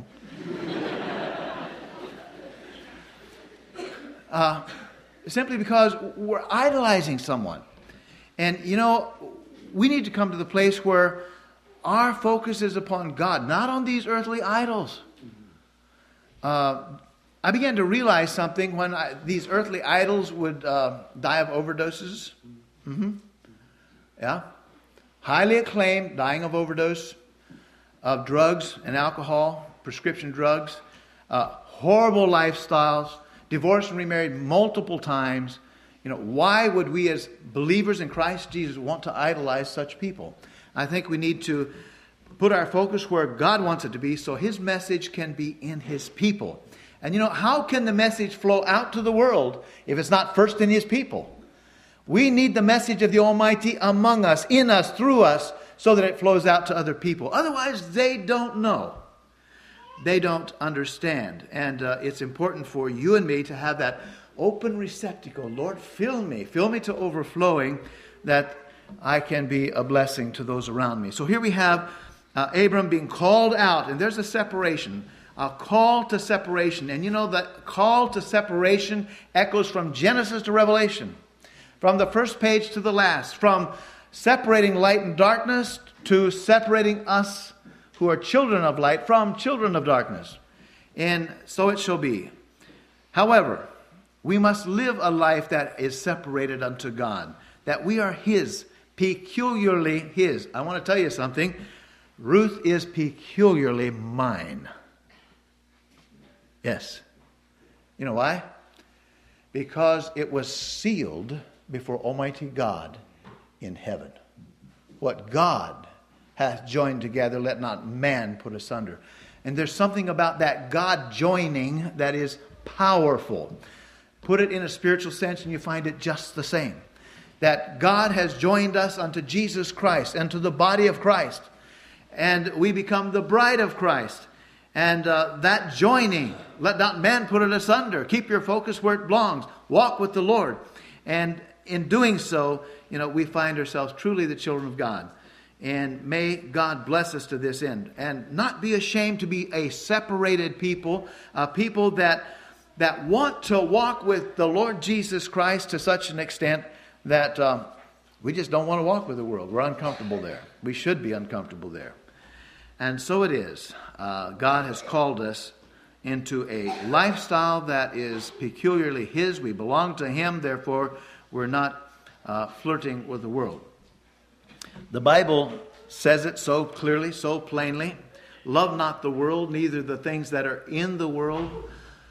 uh, simply because we're idolizing someone. And, you know, we need to come to the place where our focus is upon God, not on these earthly idols. Uh, I began to realize something when I, these earthly idols would uh, die of overdoses. Mm-hmm. Yeah. Highly acclaimed, dying of overdose, of drugs and alcohol, prescription drugs, uh, horrible lifestyles, divorced and remarried multiple times. You know, why would we as believers in Christ Jesus want to idolize such people? I think we need to put our focus where God wants it to be so His message can be in His people. And you know, how can the message flow out to the world if it's not first in His people? We need the message of the Almighty among us, in us, through us, so that it flows out to other people. Otherwise, they don't know. They don't understand. And uh, it's important for you and me to have that open receptacle. Lord, fill me. Fill me to overflowing, that I can be a blessing to those around me. So here we have uh, Abram being called out, and there's a separation, a call to separation. And you know, that call to separation echoes from Genesis to Revelation, from the first page to the last, from separating light and darkness to separating us who are children of light from children of darkness. And so it shall be. However, we must live a life that is separated unto God, that we are His, peculiarly His. I want to tell you something. Ruth is peculiarly mine. Yes. You know why? Because it was sealed before Almighty God in heaven. What God hath joined together, let not man put asunder. And there's something about that God joining that is powerful. Put it in a spiritual sense and you find it just the same. That God has joined us unto Jesus Christ and to the body of Christ. And we become the bride of Christ. And uh, that joining, let not man put it asunder. Keep your focus where it belongs. Walk with the Lord. And in doing so, you know, we find ourselves truly the children of God. And may God bless us to this end. And not be ashamed to be a separated people. A people that, that want to walk with the Lord Jesus Christ to such an extent that uh, we just don't want to walk with the world. We're uncomfortable there. We should be uncomfortable there. And so it is. Uh, God has called us into a lifestyle that is peculiarly His. We belong to Him, therefore we're not uh, flirting with the world. The Bible says it so clearly, so plainly. Love not the world, neither the things that are in the world.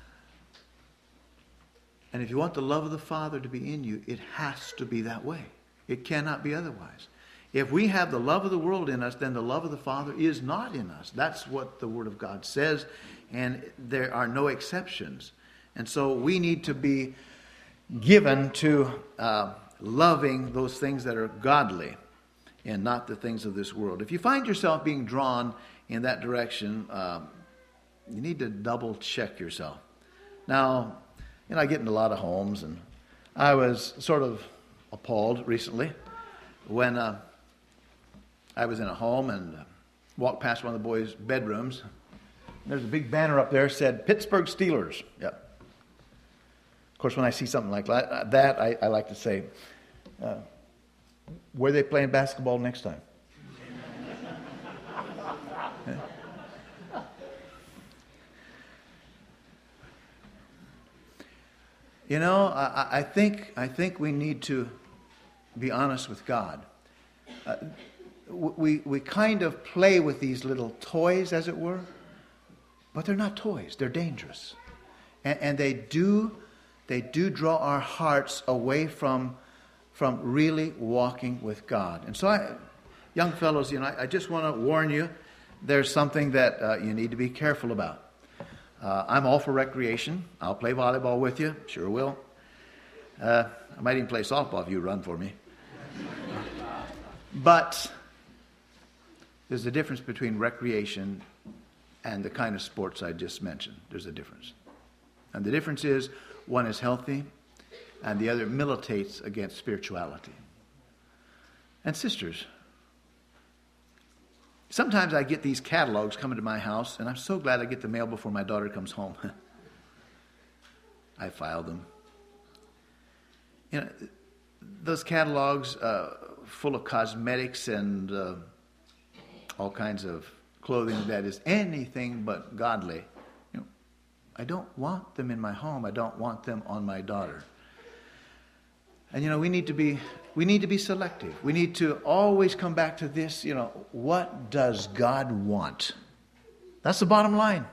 And if you want the love of the Father to be in you, it has to be that way. It cannot be otherwise. If we have the love of the world in us, then the love of the Father is not in us. That's what the Word of God says, and there are no exceptions. And so we need to be given to uh, loving those things that are godly. and not the things of this world. If you find yourself being drawn in that direction, um, you need to double check yourself. Now, you know, I get into a lot of homes, and I was sort of appalled recently when uh, I was in a home and uh, walked past one of the boys' bedrooms. There's a big banner up there that said Pittsburgh Steelers. Yep. Of course, when I see something like that, that I, I like to say, uh, where are they playing basketball next time? Yeah. You know, I, I think I think we need to be honest with God. Uh, we we kind of play with these little toys, as it were, but they're not toys. They're dangerous, and, and they do they do draw our hearts away from from really walking with God. And so, I, young fellows, you know, I, I just want to warn you. There's something that uh, you need to be careful about. Uh, I'm all for recreation. I'll play volleyball with you. Sure will. Uh, I might even play softball if you run for me. But there's a difference between recreation and the kind of sports I just mentioned. There's a difference. And the difference is one is healthy and the other militates against spirituality. And sisters, sometimes I get these catalogs coming to my house, and I'm so glad I get the mail before my daughter comes home. I file them. You know, those catalogs uh, full of cosmetics and uh, all kinds of clothing that is anything but godly. You know, I don't want them in my home. I don't want them on my daughter. And you know, we need to be we need to be selective. We need to always come back to this, you know, what does God want? That's the bottom line.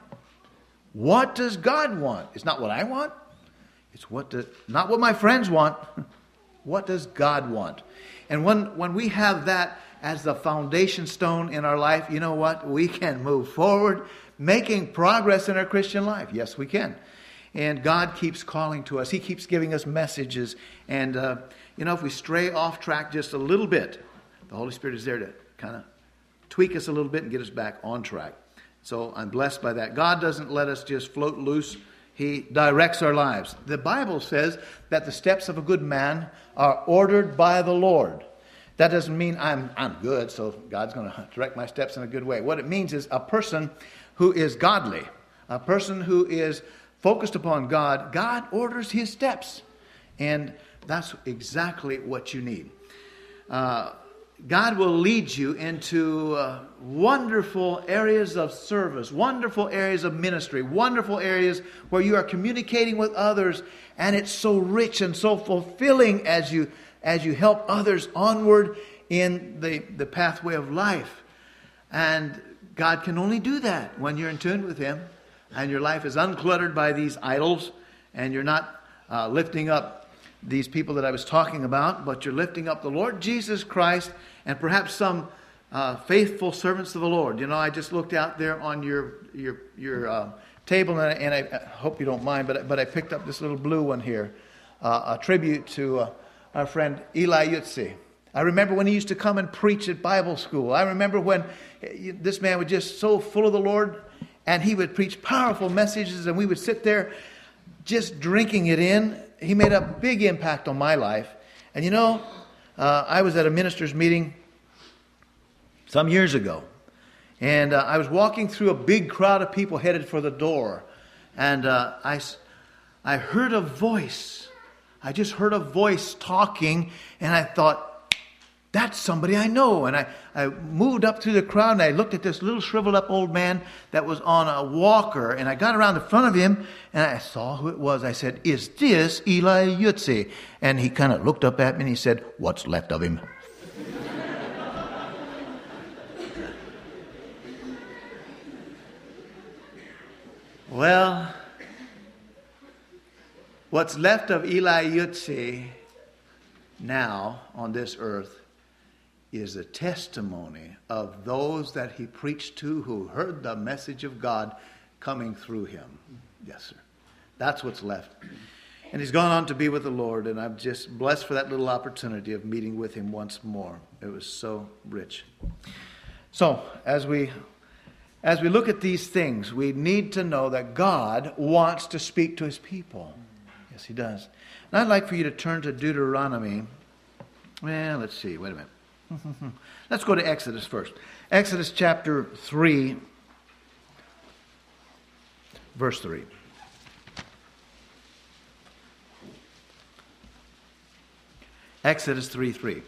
What does God want? It's not what I want. It's what does, not what my friends want. What does God want? And when when we have that as the foundation stone in our life, you know what? We can move forward, making progress in our Christian life. Yes, we can. And God keeps calling to us. He keeps giving us messages. And, uh, you know, if we stray off track just a little bit, the Holy Spirit is there to kind of tweak us a little bit and get us back on track. So I'm blessed by that. God doesn't let us just float loose. He directs our lives. The Bible says that the steps of a good man are ordered by the Lord. That doesn't mean I'm I'm good, so God's going to direct my steps in a good way. What it means is a person who is godly, a person who is focused upon God, God orders his steps. And that's exactly what you need. Uh, God will lead you into uh, wonderful areas of service, wonderful areas of ministry, wonderful areas where you are communicating with others, and it's so rich and so fulfilling as you as you help others onward in the, the pathway of life. And God can only do that when you're in tune with him and your life is uncluttered by these idols, and you're not uh, lifting up these people that I was talking about, but you're lifting up the Lord Jesus Christ and perhaps some uh, faithful servants of the Lord. You know, I just looked out there on your your your uh, table, and I, and I hope you don't mind, but but I picked up this little blue one here, uh, a tribute to uh, our friend Eli Yutzi. I remember when he used to come and preach at Bible school. I remember when this man was just so full of the Lord, and he would preach powerful messages, and we would sit there just drinking it in. He made a big impact on my life. And you know, uh, I was at a minister's meeting some years ago. And uh, I was walking through a big crowd of people headed for the door. And uh, I, I heard a voice. I just heard a voice talking. And I thought, that's somebody I know. And I, I moved up through the crowd, and I looked at this little shriveled up old man that was on a walker. And I got around the front of him, and I saw who it was. I said, is this Eli Yutzi? And he kind of looked up at me and he said, what's left of him? Well, what's left of Eli Yutzi now on this earth is a testimony of those that he preached to who heard the message of God coming through him. Yes, sir. That's what's left. And he's gone on to be with the Lord, and I'm just blessed for that little opportunity of meeting with him once more. It was so rich. So, as we as we look at these things, we need to know that God wants to speak to his people. Yes, he does. And I'd like for you to turn to Deuteronomy. Well, let's see. Wait a minute. Let's go to Exodus first. Exodus chapter three, verse three. Exodus three three.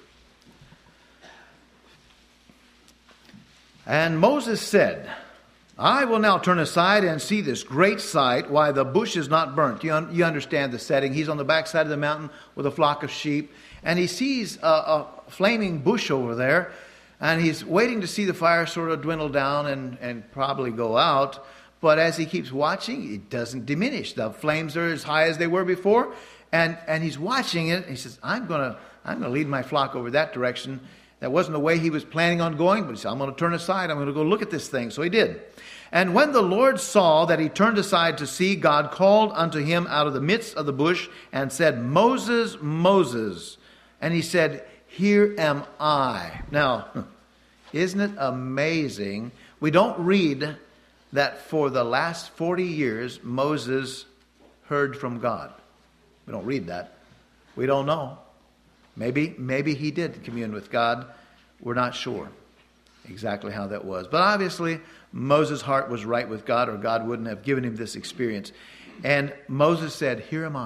And Moses said, I will now turn aside and see this great sight, why the bush is not burnt. You, un- you understand the setting. He's on the backside of the mountain with a flock of sheep, and he sees a, a flaming bush over there, and he's waiting to see the fire sort of dwindle down and, and probably go out. But as he keeps watching, it doesn't diminish. The flames are as high as they were before. And and he's watching it. And he says, I'm going to I'm going to lead my flock over that direction. That wasn't the way he was planning on going, but he said, I'm going to turn aside. I'm going to go look at this thing. So he did. And when the Lord saw that he turned aside to see, God called unto him out of the midst of the bush and said, Moses, Moses. And he said, here am I. Now, isn't it amazing? We don't read that for the last forty years, Moses heard from God. We don't read that. We don't know. Maybe, maybe he did commune with God. We're not sure exactly how that was. But obviously, Moses' heart was right with God, or God wouldn't have given him this experience. And Moses said, here am I.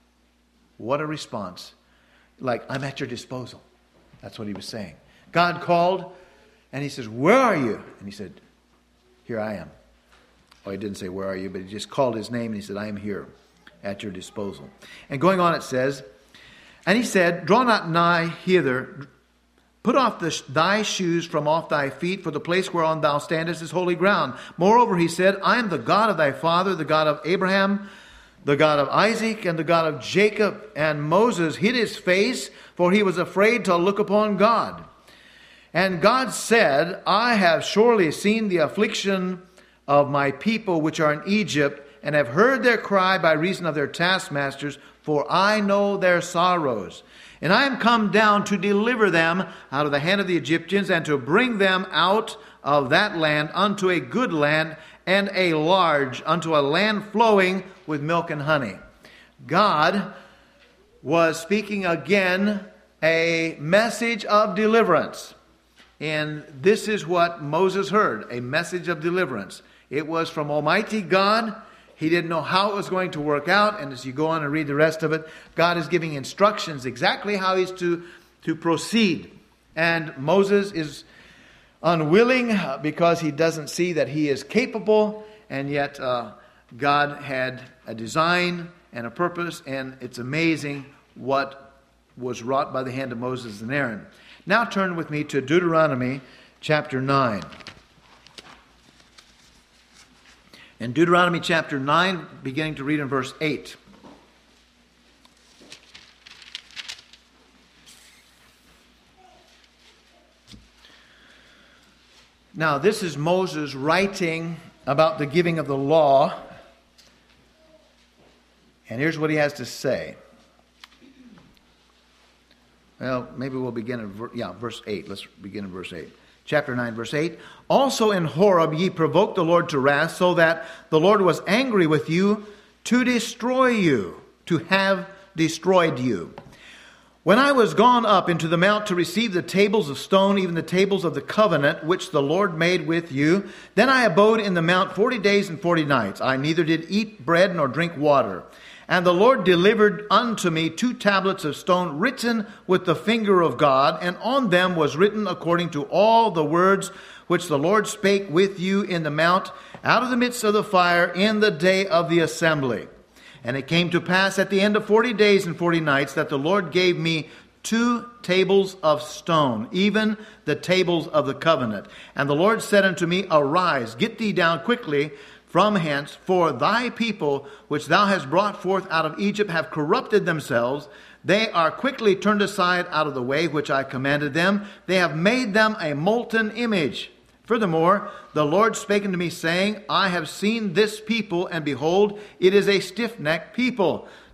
What a response. Like, I'm at your disposal. That's what he was saying. God called, and he says, where are you? And he said, here I am. Oh, he didn't say, where are you? But he just called his name, and he said, I am here, at your disposal. And going on it says, and he said, draw not nigh hither, put off the, thy shoes from off thy feet, for the place whereon thou standest is holy ground. Moreover, he said, I am the God of thy father, the God of Abraham, the God of Isaac, and the God of Jacob. And Moses hid his face, for he was afraid to look upon God. And God said, I have surely seen the affliction of my people which are in Egypt, and have heard their cry by reason of their taskmasters, for I know their sorrows. And I am come down to deliver them out of the hand of the Egyptians, and to bring them out of that land unto a good land, and a large, unto a land flowing with milk and honey. God was speaking again a message of deliverance. And this is what Moses heard, a message of deliverance. It was from Almighty God. He didn't know how it was going to work out. And as you go on and read the rest of it, God is giving instructions exactly how he's to, to proceed. And Moses is unwilling because he doesn't see that he is capable. And yet uh, God had a design and a purpose. And it's amazing what was wrought by the hand of Moses and Aaron. Now turn with me to Deuteronomy chapter nine. In Deuteronomy chapter nine, beginning to read in verse eight. Now, this is Moses writing about the giving of the law. And here's what he has to say. Well, maybe we'll begin at yeah, verse eight. Let's begin in verse eight. Chapter nine, verse eight. Also in Horeb ye provoked the Lord to wrath, so that the Lord was angry with you to destroy you, to have destroyed you. When I was gone up into the mount to receive the tables of stone, even the tables of the covenant, which the Lord made with you, then I abode in the mount forty days and forty nights. I neither did eat bread nor drink water. And the Lord delivered unto me two tablets of stone written with the finger of God, and on them was written according to all the words which the Lord spake with you in the mount, out of the midst of the fire, in the day of the assembly. And it came to pass at the end of forty days and forty nights that the Lord gave me two tables of stone, even the tables of the covenant. And the Lord said unto me, Arise, get thee down quickly from hence, for thy people which thou hast brought forth out of Egypt have corrupted themselves. They are quickly turned aside out of the way which I commanded them. They have made them a molten image. Furthermore, the Lord spake unto me, saying, I have seen this people, and behold, it is a stiff-necked people.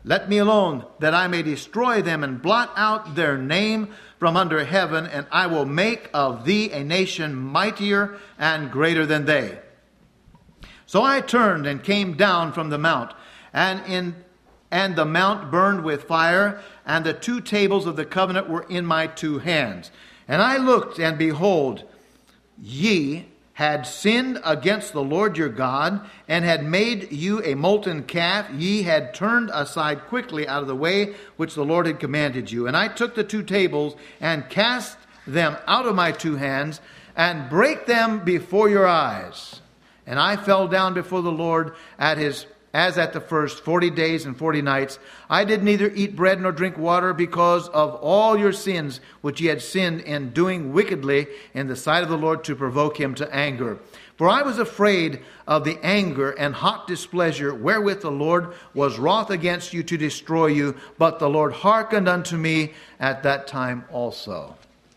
Let me alone, that I may destroy them and blot out their name from under heaven, and I will make of thee a nation mightier and greater than they. So I turned and came down from the mount, and in and the mount burned with fire, and the two tables of the covenant were in my two hands. And I looked, and behold, ye had sinned against the Lord your God, and had made you a molten calf. Ye had turned aside quickly out of the way which the Lord had commanded you. And I took the two tables, and cast them out of my two hands, and brake them before your eyes. And I fell down before the Lord at his as at the first, forty days and forty nights. I did neither eat bread nor drink water, because of all your sins which ye had sinned in doing wickedly in the sight of the Lord, to provoke him to anger. For I was afraid of the anger and hot displeasure wherewith the Lord was wroth against you to destroy you. But the Lord hearkened unto me at that time also.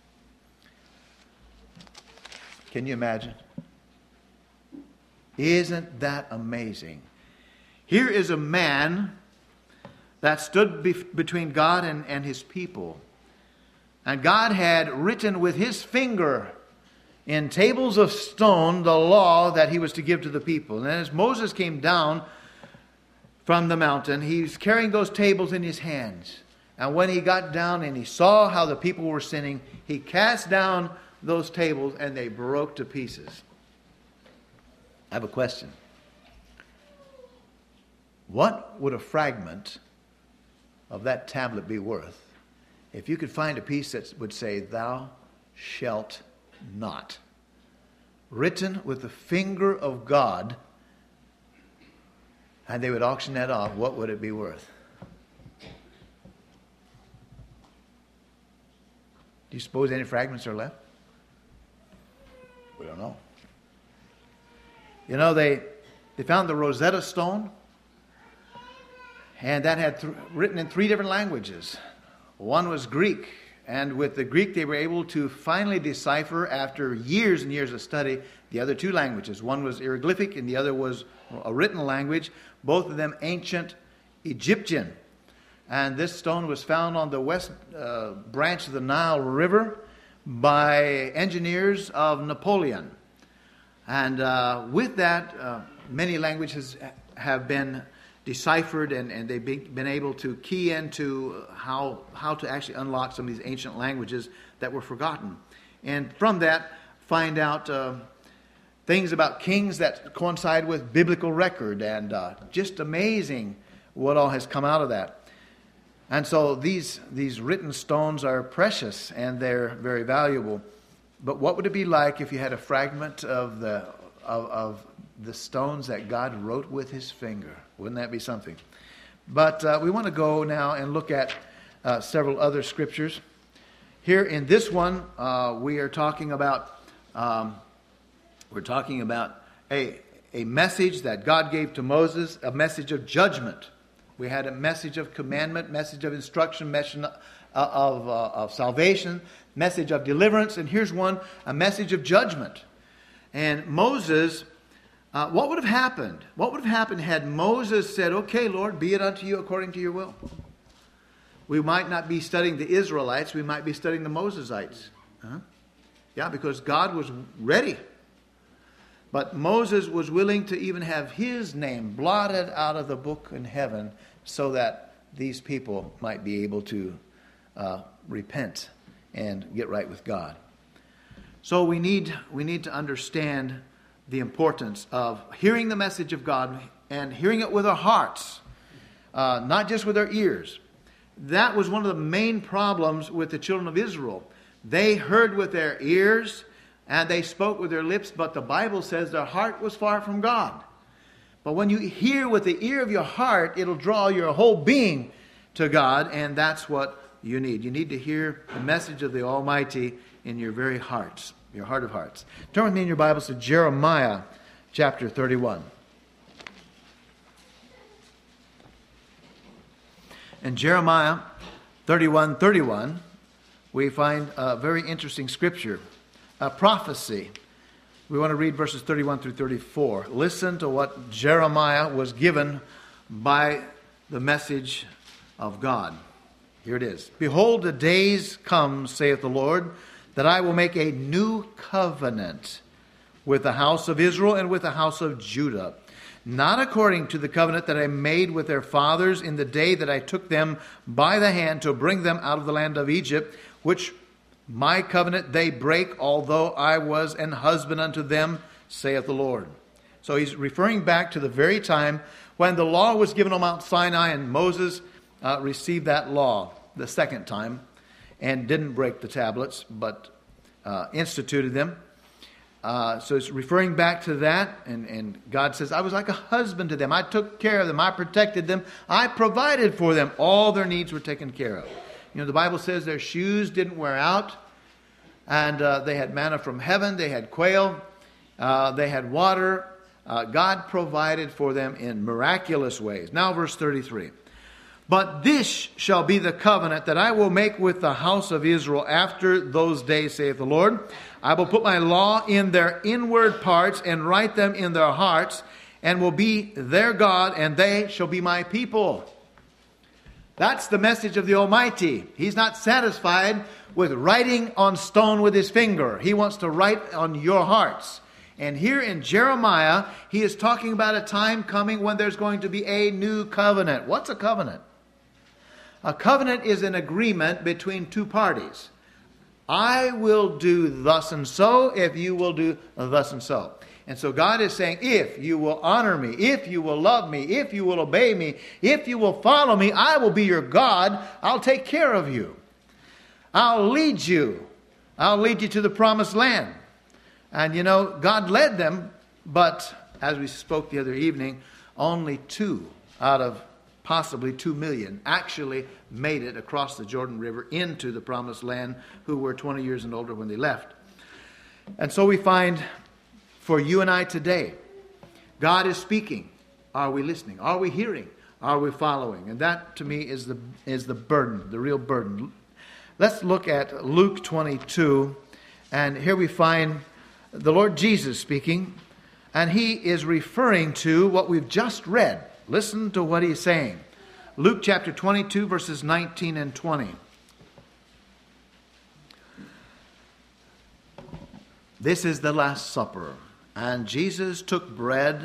Can you imagine? Isn't that amazing? Here is a man that stood be- between God and, and his people. And God had written with his finger in tables of stone the law that he was to give to the people. And as Moses came down from the mountain, he was carrying those tables in his hands. And when he got down and he saw how the people were sinning, he cast down those tables and they broke to pieces. I have a question. What would a fragment of that tablet be worth if you could find a piece that would say, "Thou shalt not," written with the finger of God, and they would auction that off? What would it be worth? Do you suppose any fragments are left? We don't know. You know, they they found the Rosetta Stone, and that had th- written in three different languages. One was Greek, and with the Greek they were able to finally decipher, after years and years of study, the other two languages. One was hieroglyphic and the other was a written language, both of them ancient Egyptian. And this stone was found on the west uh, branch of the Nile River by engineers of Napoleon. And uh, with that, uh, many languages have been deciphered, and, and they've been able to key into how how to actually unlock some of these ancient languages that were forgotten. And from that, find out uh, things about kings that coincide with biblical record, and uh, just amazing what all has come out of that. And so these these written stones are precious and they're very valuable. But what would it be like if you had a fragment of the of, of the stones that God wrote with his finger? Wouldn't that be something? But uh, we want to go now and look at uh, several other scriptures. Here in this one, uh, we are talking about um, we're talking about a a message that God gave to Moses, a message of judgment. We had a message of commandment, message of instruction, message of, of, uh, of salvation, message of deliverance, and here's one, a message of judgment. And Moses, uh, what would have happened? What would have happened had Moses said, "Okay, Lord, be it unto you according to your will"? We might not be studying the Israelites, we might be studying the Mosesites. Huh? Yeah, because God was ready. But Moses was willing to even have his name blotted out of the book in heaven so that these people might be able to uh, repent and get right with God. So we need we need to understand the importance of hearing the message of God and hearing it with our hearts, uh, not just with our ears. That was one of the main problems with the children of Israel. They heard with their ears and they spoke with their lips, but the Bible says their heart was far from God. But when you hear with the ear of your heart, it'll draw your whole being to God, and that's what you need. You need to hear the message of the Almighty in your very hearts, your heart of hearts. Turn with me in your Bibles to Jeremiah chapter thirty-one. In Jeremiah thirty-one thirty-one, we find a very interesting scripture. A prophecy. We want to read verses thirty-one through thirty-four. Listen to what Jeremiah was given by the message of God. Here it is. Behold, the days come, saith the Lord, that I will make a new covenant with the house of Israel and with the house of Judah, not according to the covenant that I made with their fathers in the day that I took them by the hand to bring them out of the land of Egypt, which my covenant they break, although I was an husband unto them, saith the Lord. So he's referring back to the very time when the law was given on Mount Sinai and Moses uh, received that law the second time and didn't break the tablets, but uh, instituted them. Uh, so it's referring back to that, and, and God says, I was like a husband to them. I took care of them. I protected them. I provided for them. All their needs were taken care of. You know, the Bible says their shoes didn't wear out, and uh, they had manna from heaven. They had quail. Uh, they had water. Uh, God provided for them in miraculous ways. Now verse thirty-three. But this shall be the covenant that I will make with the house of Israel after those days, saith the Lord. I will put my law in their inward parts and write them in their hearts, and will be their God, and they shall be my people. That's the message of the Almighty. He's not satisfied with writing on stone with his finger. He wants to write on your hearts. And here in Jeremiah, he is talking about a time coming when there's going to be a new covenant. What's a covenant? A covenant is an agreement between two parties. I will do thus and so if you will do thus and so. And so God is saying, if you will honor me, if you will love me, if you will obey me, if you will follow me, I will be your God. I'll take care of you. I'll lead you. I'll lead you to the promised land. And you know, God led them, but as we spoke the other evening, only two out of possibly two million actually made it across the Jordan River into the promised land, who were twenty years and older when they left. And so we find for you and I today, God is speaking. Are we listening? Are we hearing? Are we following? And that to me is the is the burden, the real burden. Let's look at Luke twenty-two, and here we find the Lord Jesus speaking, and he is referring to what we've just read. Listen to what he's saying. Luke chapter twenty-two, verses nineteen and twenty. This is the Last Supper. And Jesus took bread.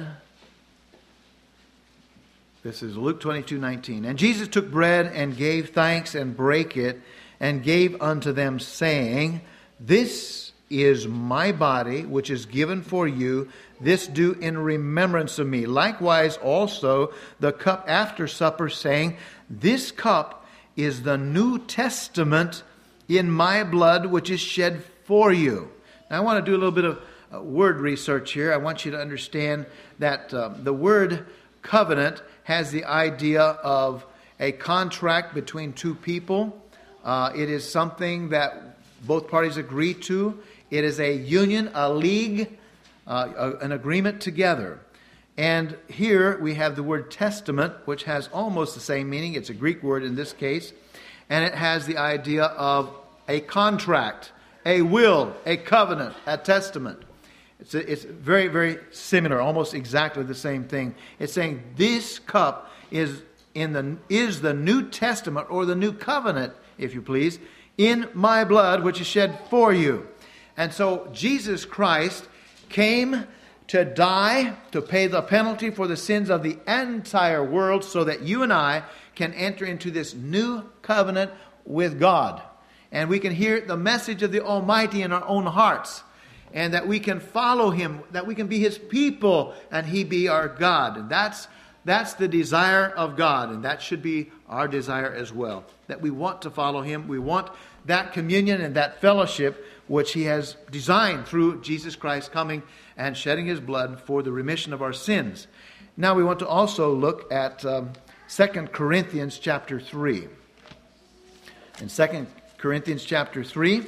This is Luke twenty-two, nineteen. And Jesus took bread and gave thanks and brake it and gave unto them, saying, This is my body, which is given for you. This do in remembrance of me. Likewise also the cup after supper, saying, This cup is the New Testament in my blood, which is shed for you. Now I want to do a little bit of uh, word research here. I want you to understand that uh, the word covenant has the idea of a contract between two people. Uh, it is something that both parties agree to. It is a union, a league, uh, a, an agreement together. And here we have the word testament, which has almost the same meaning. It's a Greek word in this case. And it has the idea of a contract, a will, a covenant, a testament. It's, a, it's very, very similar, almost exactly the same thing. It's saying this cup is in the is the New Testament, or the new covenant, if you please, in my blood, which is shed for you. And so Jesus Christ came to die, to pay the penalty for the sins of the entire world, so that you and I can enter into this new covenant with God. And we can hear the message of the Almighty in our own hearts. And that we can follow Him, that we can be His people, and He be our God. And that's that's the desire of God, and that should be our desire as well. That we want to follow Him. We want that communion and that fellowship which He has designed through Jesus Christ coming and shedding His blood for the remission of our sins. Now we want to also look at um, Second Corinthians chapter three. In Second Corinthians chapter three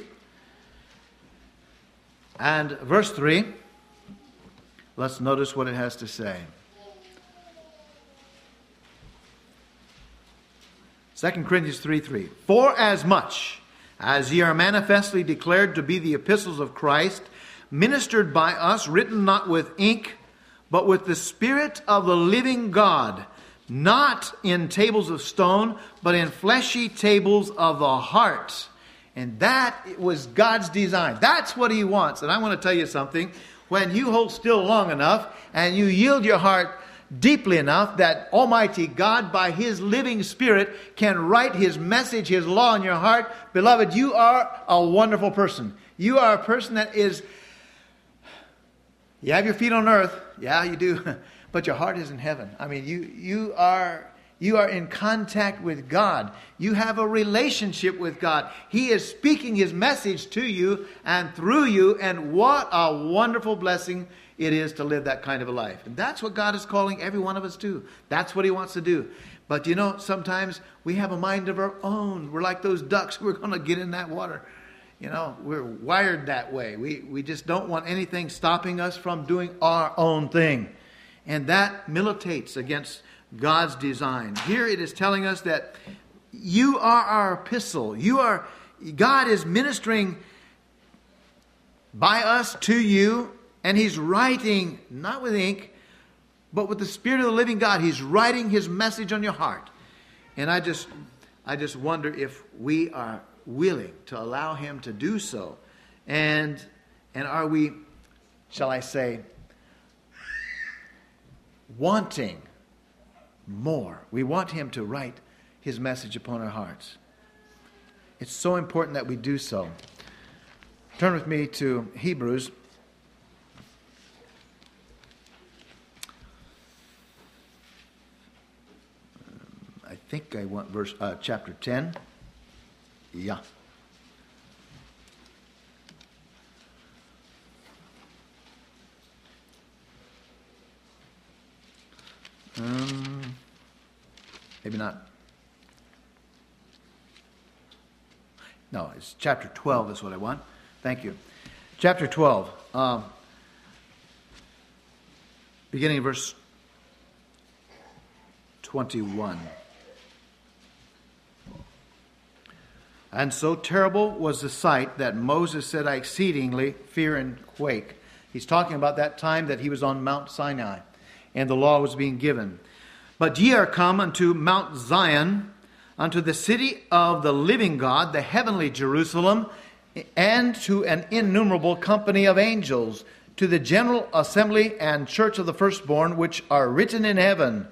and verse three, let's notice what it has to say. Second Corinthians three three. For as much as ye are manifestly declared to be the epistles of Christ, ministered by us, written not with ink, but with the Spirit of the living God, not in tables of stone, but in fleshy tables of the heart. And that was God's design. That's what He wants. And I want to tell you something. When you hold still long enough and you yield your heart deeply enough that Almighty God, by His living Spirit, can write His message, His law in your heart, beloved, you are a wonderful person. You are a person that is, you have your feet on earth. Yeah, you do. But your heart is in heaven. I mean, you you are you are in contact with God. You have a relationship with God. He is speaking His message to you and through you. And what a wonderful blessing it is to live that kind of a life. And that's what God is calling every one of us to. That's what He wants to do. But you know, sometimes we have a mind of our own. We're like those ducks. We're going to get in that water. You know, we're wired that way. We, we just don't want anything stopping us from doing our own thing. And that militates against God's design. Here it is telling us that you are our epistle. You are, God is ministering by us to you. And He's writing, not with ink, but with the Spirit of the living God. He's writing His message on your heart. And I just, I just wonder if we are willing to allow Him to do so. And, and are we, shall I say, wanting more? We want Him to write His message upon our hearts. It's so important that we do so. Turn with me to Hebrews. I think I want verse uh, chapter ten. Yeah. Um, maybe not. No, it's chapter twelve is what I want. Thank you. Chapter twelve. Um, beginning of verse twenty-one. And so terrible was the sight that Moses said, I exceedingly fear and quake. He's talking about that time that he was on Mount Sinai and the law was being given. But ye are come unto Mount Zion, unto the city of the living God, the heavenly Jerusalem, and to an innumerable company of angels, to the general assembly and church of the firstborn, which are written in heaven,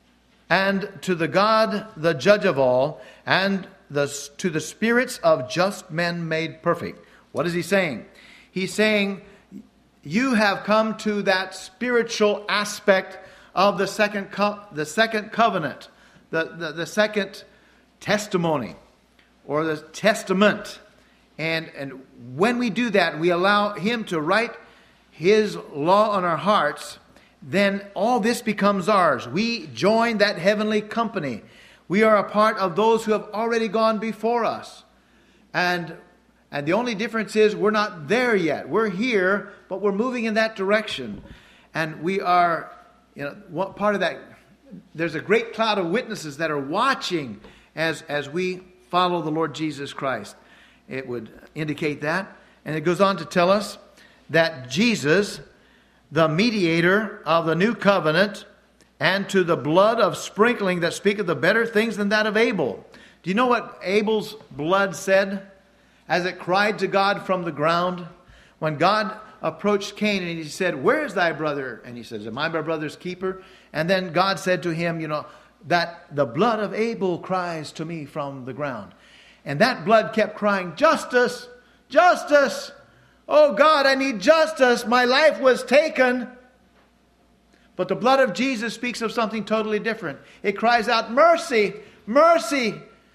and to the God, the judge of all, and the, to the spirits of just men made perfect. What is he saying? He's saying, you have come to that spiritual aspect of the second co- the second covenant, the, the, the second testimony, or the testament. And, and when we do that, we allow Him to write His law on our hearts, then all this becomes ours. We join that heavenly company. We are a part of those who have already gone before us. And, and the only difference is we're not there yet. We're here, but we're moving in that direction. And we are, you know, what part of that, there's a great cloud of witnesses that are watching as, as we follow the Lord Jesus Christ. It would indicate that. And it goes on to tell us that Jesus, the mediator of the new covenant, and to the blood of sprinkling that speaketh of better things than that of Abel. Do you know what Abel's blood said as it cried to God from the ground? When God approached Cain and he said, where is thy brother? And he says, am I my brother's keeper? And then God said to him, you know, that the blood of Abel cries to me from the ground. And that blood kept crying, justice, justice. Oh God, I need justice. My life was taken. But the blood of Jesus speaks of something totally different. It cries out, mercy, mercy,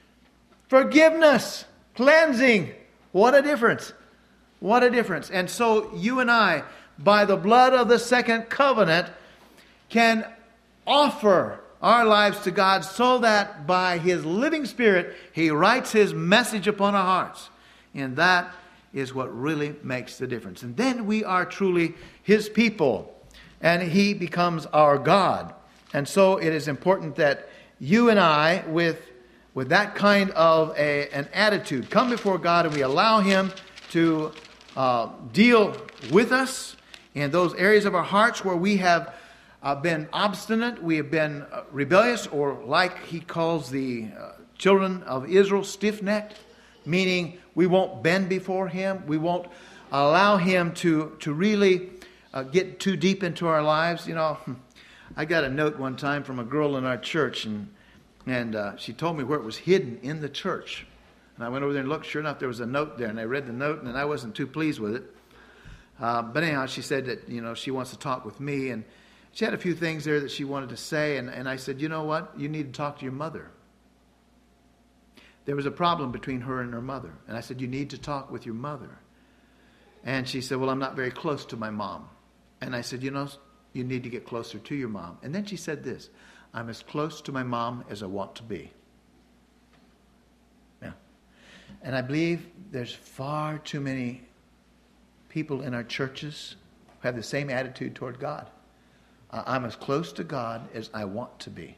forgiveness, cleansing. What a difference. What a difference. And so you and I, by the blood of the second covenant, can offer our lives to God so that by His living Spirit, He writes His message upon our hearts. And that is what really makes the difference. And then we are truly His people. And He becomes our God. And so it is important that you and I, with, with that kind of a, an attitude, come before God and we allow Him to uh, deal with us in those areas of our hearts where we have uh, been obstinate, we have been uh, rebellious, or like he calls the uh, children of Israel, stiff-necked, meaning we won't bend before him, we won't allow him to, to really uh, get too deep into our lives. You know, I got a note one time from a girl in our church, and and uh, she told me where it was hidden in the church. And I went over there and looked. Sure enough, there was a note there, and I read the note, and I wasn't too pleased with it. Uh, but anyhow, she said that, you know, she wants to talk with me, and she had a few things there that she wanted to say, and, and I said, you know what? You need to talk to your mother. There was a problem between her and her mother. And I said, you need to talk with your mother. And she said, well, I'm not very close to my mom. And I said, you know, you need to get closer to your mom. And then she said this, I'm as close to my mom as I want to be. Yeah. And I believe there's far too many people in our churches who have the same attitude toward God. Uh, I'm as close to God as I want to be.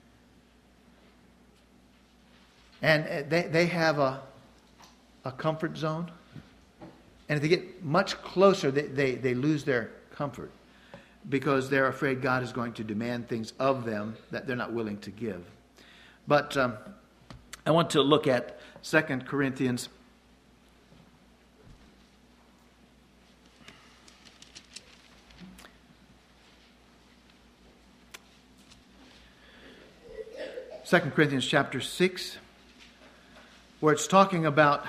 And they, they have a, a comfort zone. And if they get much closer, they, they, they lose their comfort, because they're afraid God is going to demand things of them that they're not willing to give. But um, I want to look at Second Corinthians Second Corinthians chapter six, where it's talking about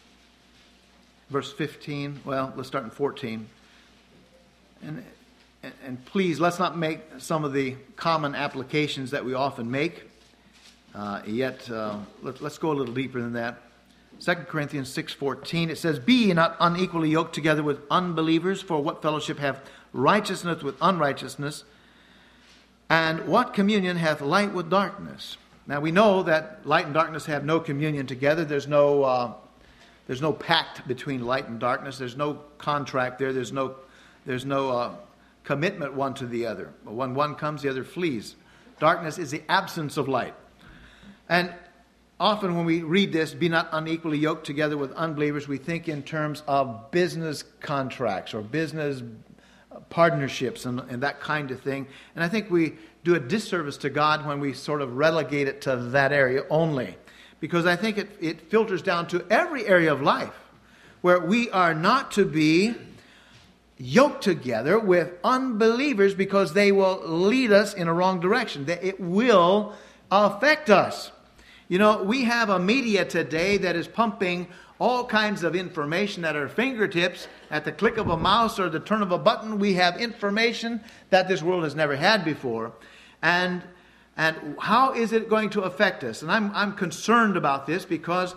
verse fifteen. Well, let's start in fourteen. And, and, and please, let's not make some of the common applications that we often make. Uh, yet, uh, let, let's go a little deeper than that. Second Corinthians six fourteen, it says, be ye not unequally yoked together with unbelievers, for what fellowship hath righteousness with unrighteousness? And what communion hath light with darkness? Now we know that light and darkness have no communion together. There's no uh, there's no pact between light and darkness. There's no contract there. There's no there's no uh, commitment one to the other. When one comes, the other flees. Darkness is the absence of light. And often when we read this, be not unequally yoked together with unbelievers, we think in terms of business contracts or business partnerships and, and that kind of thing. And I think we do a disservice to God when we sort of relegate it to that area only. Because I think it, it filters down to every area of life where we are not to be yoked together with unbelievers, because they will lead us in a wrong direction. It will affect us. You know, we have a media today that is pumping all kinds of information at our fingertips. At the click of a mouse or the turn of a button, we have information that this world has never had before. And and how is it going to affect us? And I'm I'm concerned about this, because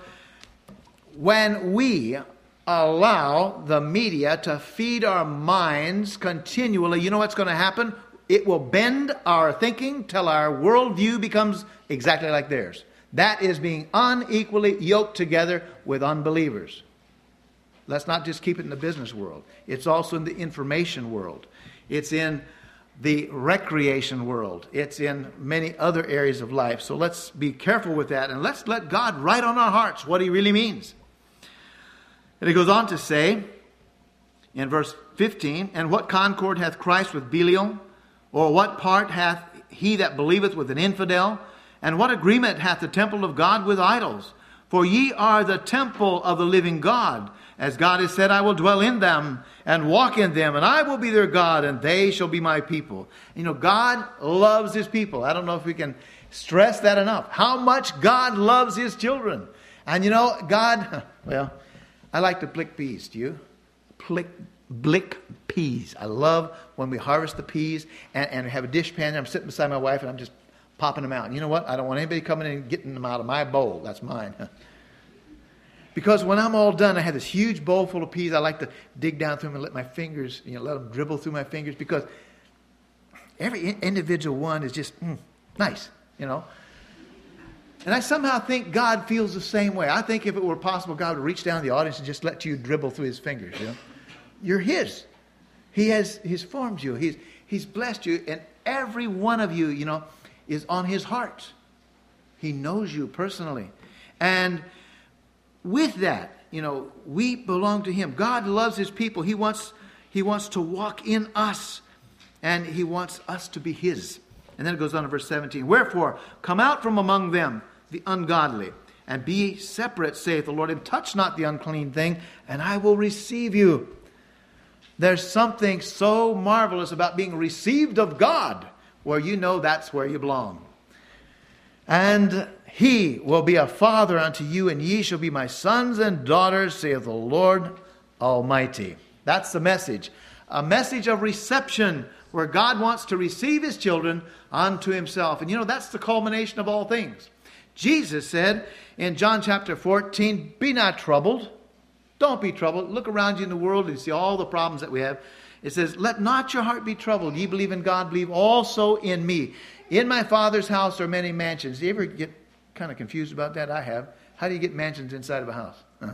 when we allow the media to feed our minds continually, you know what's going to happen? It will bend our thinking till our worldview becomes exactly like theirs. That is being unequally yoked together with unbelievers. Let's not just keep it in the business world. It's also in the information world. It's in the recreation world. It's in many other areas of life. So let's be careful with that, and let's let God write on our hearts what He really means. And He goes on to say in verse fifteen, and what concord hath Christ with Belial? Or what part hath he that believeth with an infidel? And what agreement hath the temple of God with idols? For ye are the temple of the living God. As God has said, I will dwell in them and walk in them, and I will be their God, and they shall be my people. You know, God loves His people. I don't know if we can stress that enough. How much God loves His children. And you know, God, well, I like to blick peas. Do you? Blick, blick peas. I love when we harvest the peas and, and have a dish pan there. I'm sitting beside my wife, and I'm just popping them out. And you know what? I don't want anybody coming in and getting them out of my bowl. That's mine. Because when I'm all done, I have this huge bowl full of peas. I like to dig down through them and let my fingers, you know, let them dribble through my fingers, because every individual one is just mm, nice, you know. And I somehow think God feels the same way. I think if it were possible, God would reach down to the audience and just let you dribble through His fingers. You know? You're His. He has He's formed you. He's He's blessed you, and every one of you, you know, is on His heart. He knows you personally. And with that, you know, we belong to Him. God loves His people. He wants, He wants to walk in us. And he wants us to be his. And then it goes on to verse seventeen. Wherefore, come out from among them, the ungodly, and be ye separate, saith the Lord, and touch not the unclean thing, and I will receive you. There's something so marvelous about being received of God, where you know that's where you belong. And he will be a father unto you, and ye shall be my sons and daughters, saith the Lord Almighty. That's the message. A message of reception, where God wants to receive his children unto himself. And you know, that's the culmination of all things. Jesus said in John chapter fourteen, be not troubled. Don't be troubled. Look around you in the world and see all the problems that we have. It says, let not your heart be troubled. Ye believe in God, believe also in me. In my Father's house are many mansions. Do you ever get kind of confused about that? I have. How do you get mansions inside of a house? Uh-huh.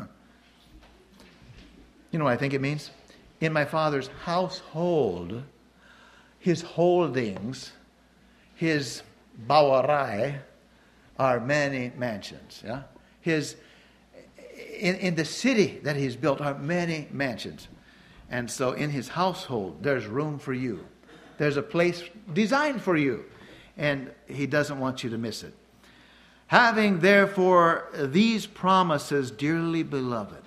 You know what I think it means? In my Father's household, his holdings, his bawarai, are many mansions. Yeah? His in, in the city that he's built are many mansions. And so in his household, there's room for you. There's a place designed for you. And he doesn't want you to miss it. Having therefore these promises, dearly beloved,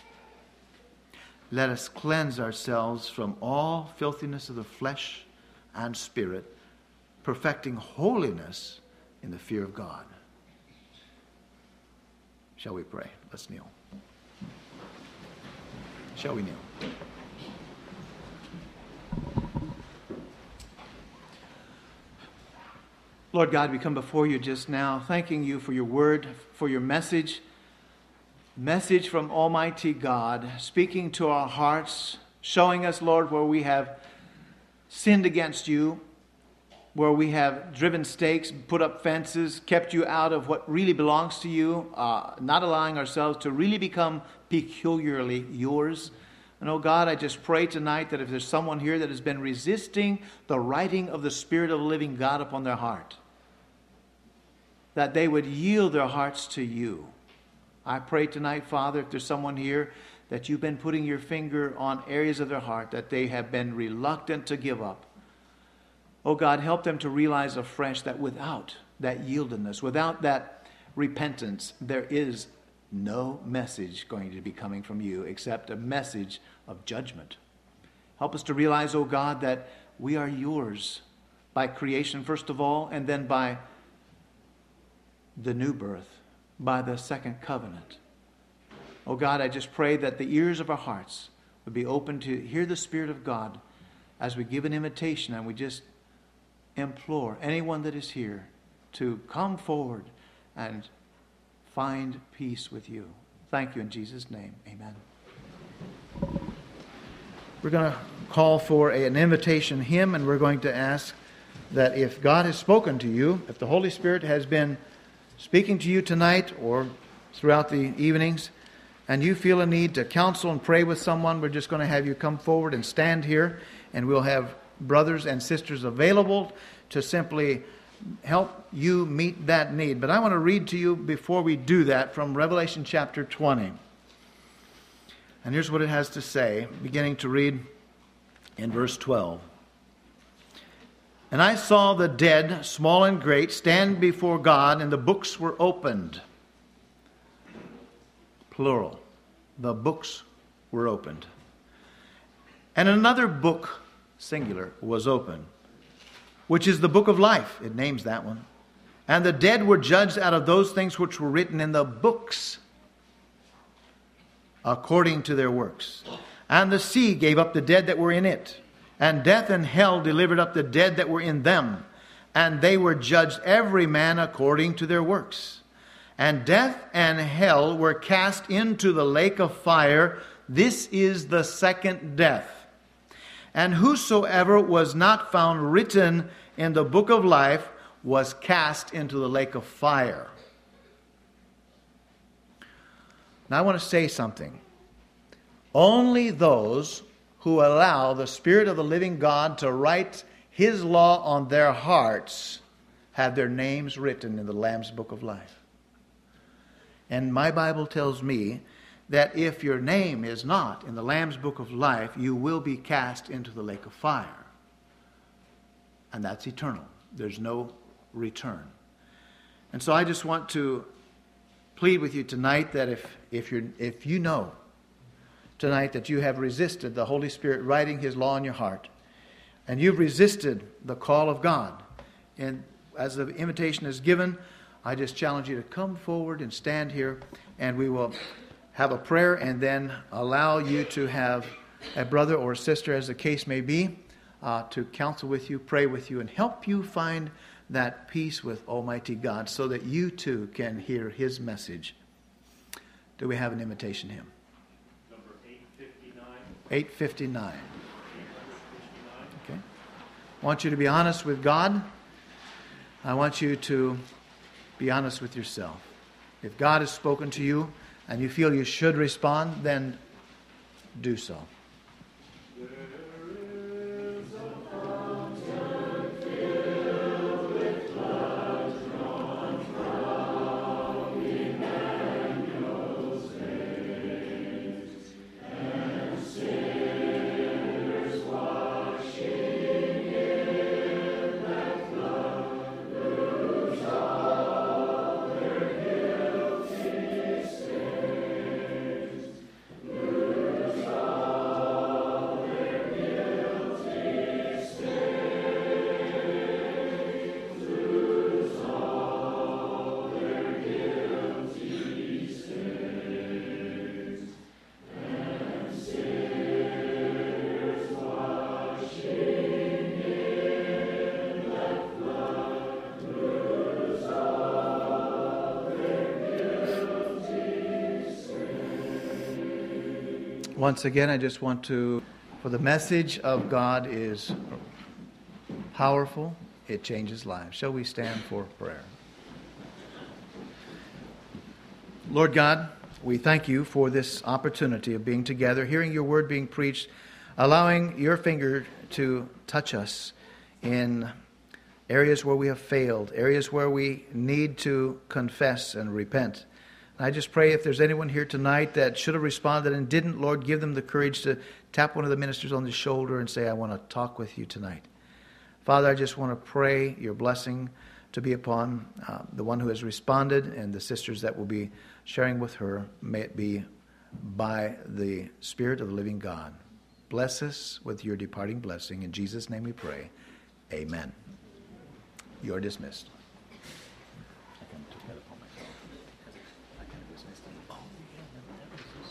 let us cleanse ourselves from all filthiness of the flesh and spirit, perfecting holiness in the fear of God. Shall we pray? Let's kneel. Shall we kneel? Lord God, we come before you just now, thanking you for your word, for your message, message from Almighty God, speaking to our hearts, showing us, Lord, where we have sinned against you, where we have driven stakes, put up fences, kept you out of what really belongs to you, uh, not allowing ourselves to really become peculiarly yours. And oh God, I just pray tonight that if there's someone here that has been resisting the writing of the Spirit of the living God upon their heart, that they would yield their hearts to you. I pray tonight, Father, if there's someone here that you've been putting your finger on areas of their heart that they have been reluctant to give up. Oh God, help them to realize afresh that without that yieldedness, without that repentance, there is no message going to be coming from you except a message of judgment. Help us to realize, oh God, that we are yours by creation, first of all, and then by the new birth, by the second covenant. Oh God, I just pray that the ears of our hearts would be open to hear the Spirit of God as we give an invitation, and we just implore anyone that is here to come forward and find peace with you. Thank you in Jesus' name. Amen. We're going to call for a, an invitation hymn, and we're going to ask that if God has spoken to you, if the Holy Spirit has been speaking to you tonight or throughout the evenings, and you feel a need to counsel and pray with someone, we're just going to have you come forward and stand here, and we'll have brothers and sisters available to simply help you meet that need. But I want to read to you before we do that from Revelation chapter twenty. And here's what it has to say, beginning to read in verse twelve. And I saw the dead, small and great, stand before God, and the books were opened. Plural. The books were opened. And another book, singular, was opened, which is the book of life. It names that one. And the dead were judged out of those things which were written in the books, according to their works. And the sea gave up the dead that were in it. And death and hell delivered up the dead that were in them. And they were judged every man according to their works. And death and hell were cast into the lake of fire. This is the second death. And whosoever was not found written in the book of life was cast into the lake of fire. Now I want to say something. Only those who allow the Spirit of the living God to write His law on their hearts have their names written in the Lamb's book of life. And my Bible tells me that if your name is not in the Lamb's book of life, you will be cast into the lake of fire. And that's eternal. There's no return. And so I just want to plead with you tonight that if, if, you're, if you know tonight that you have resisted the Holy Spirit writing His law in your heart, and you've resisted the call of God, and as the invitation is given, I just challenge you to come forward and stand here, and we will have a prayer and then allow you to have a brother or a sister, as the case may be, uh, to counsel with you, pray with you, and help you find that peace with Almighty God so that you too can hear His message. Do we have an invitation hymn? Number eight fifty-nine. eight fifty-nine. Okay. I want you to be honest with God. I want you to be honest with yourself. If God has spoken to you and you feel you should respond, then do so. Once again, I just want to, for the message of God is powerful. It changes lives. Shall we stand for prayer? Lord God, we thank you for this opportunity of being together, hearing your word being preached, allowing your finger to touch us in areas where we have failed, areas where we need to confess and repent. I just pray if there's anyone here tonight that should have responded and didn't, Lord, give them the courage to tap one of the ministers on the shoulder and say, I want to talk with you tonight. Father, I just want to pray your blessing to be upon uh, the one who has responded and the sisters that will be sharing with her. May it be by the Spirit of the living God. Bless us with your departing blessing. In Jesus' name we pray. Amen. You are dismissed.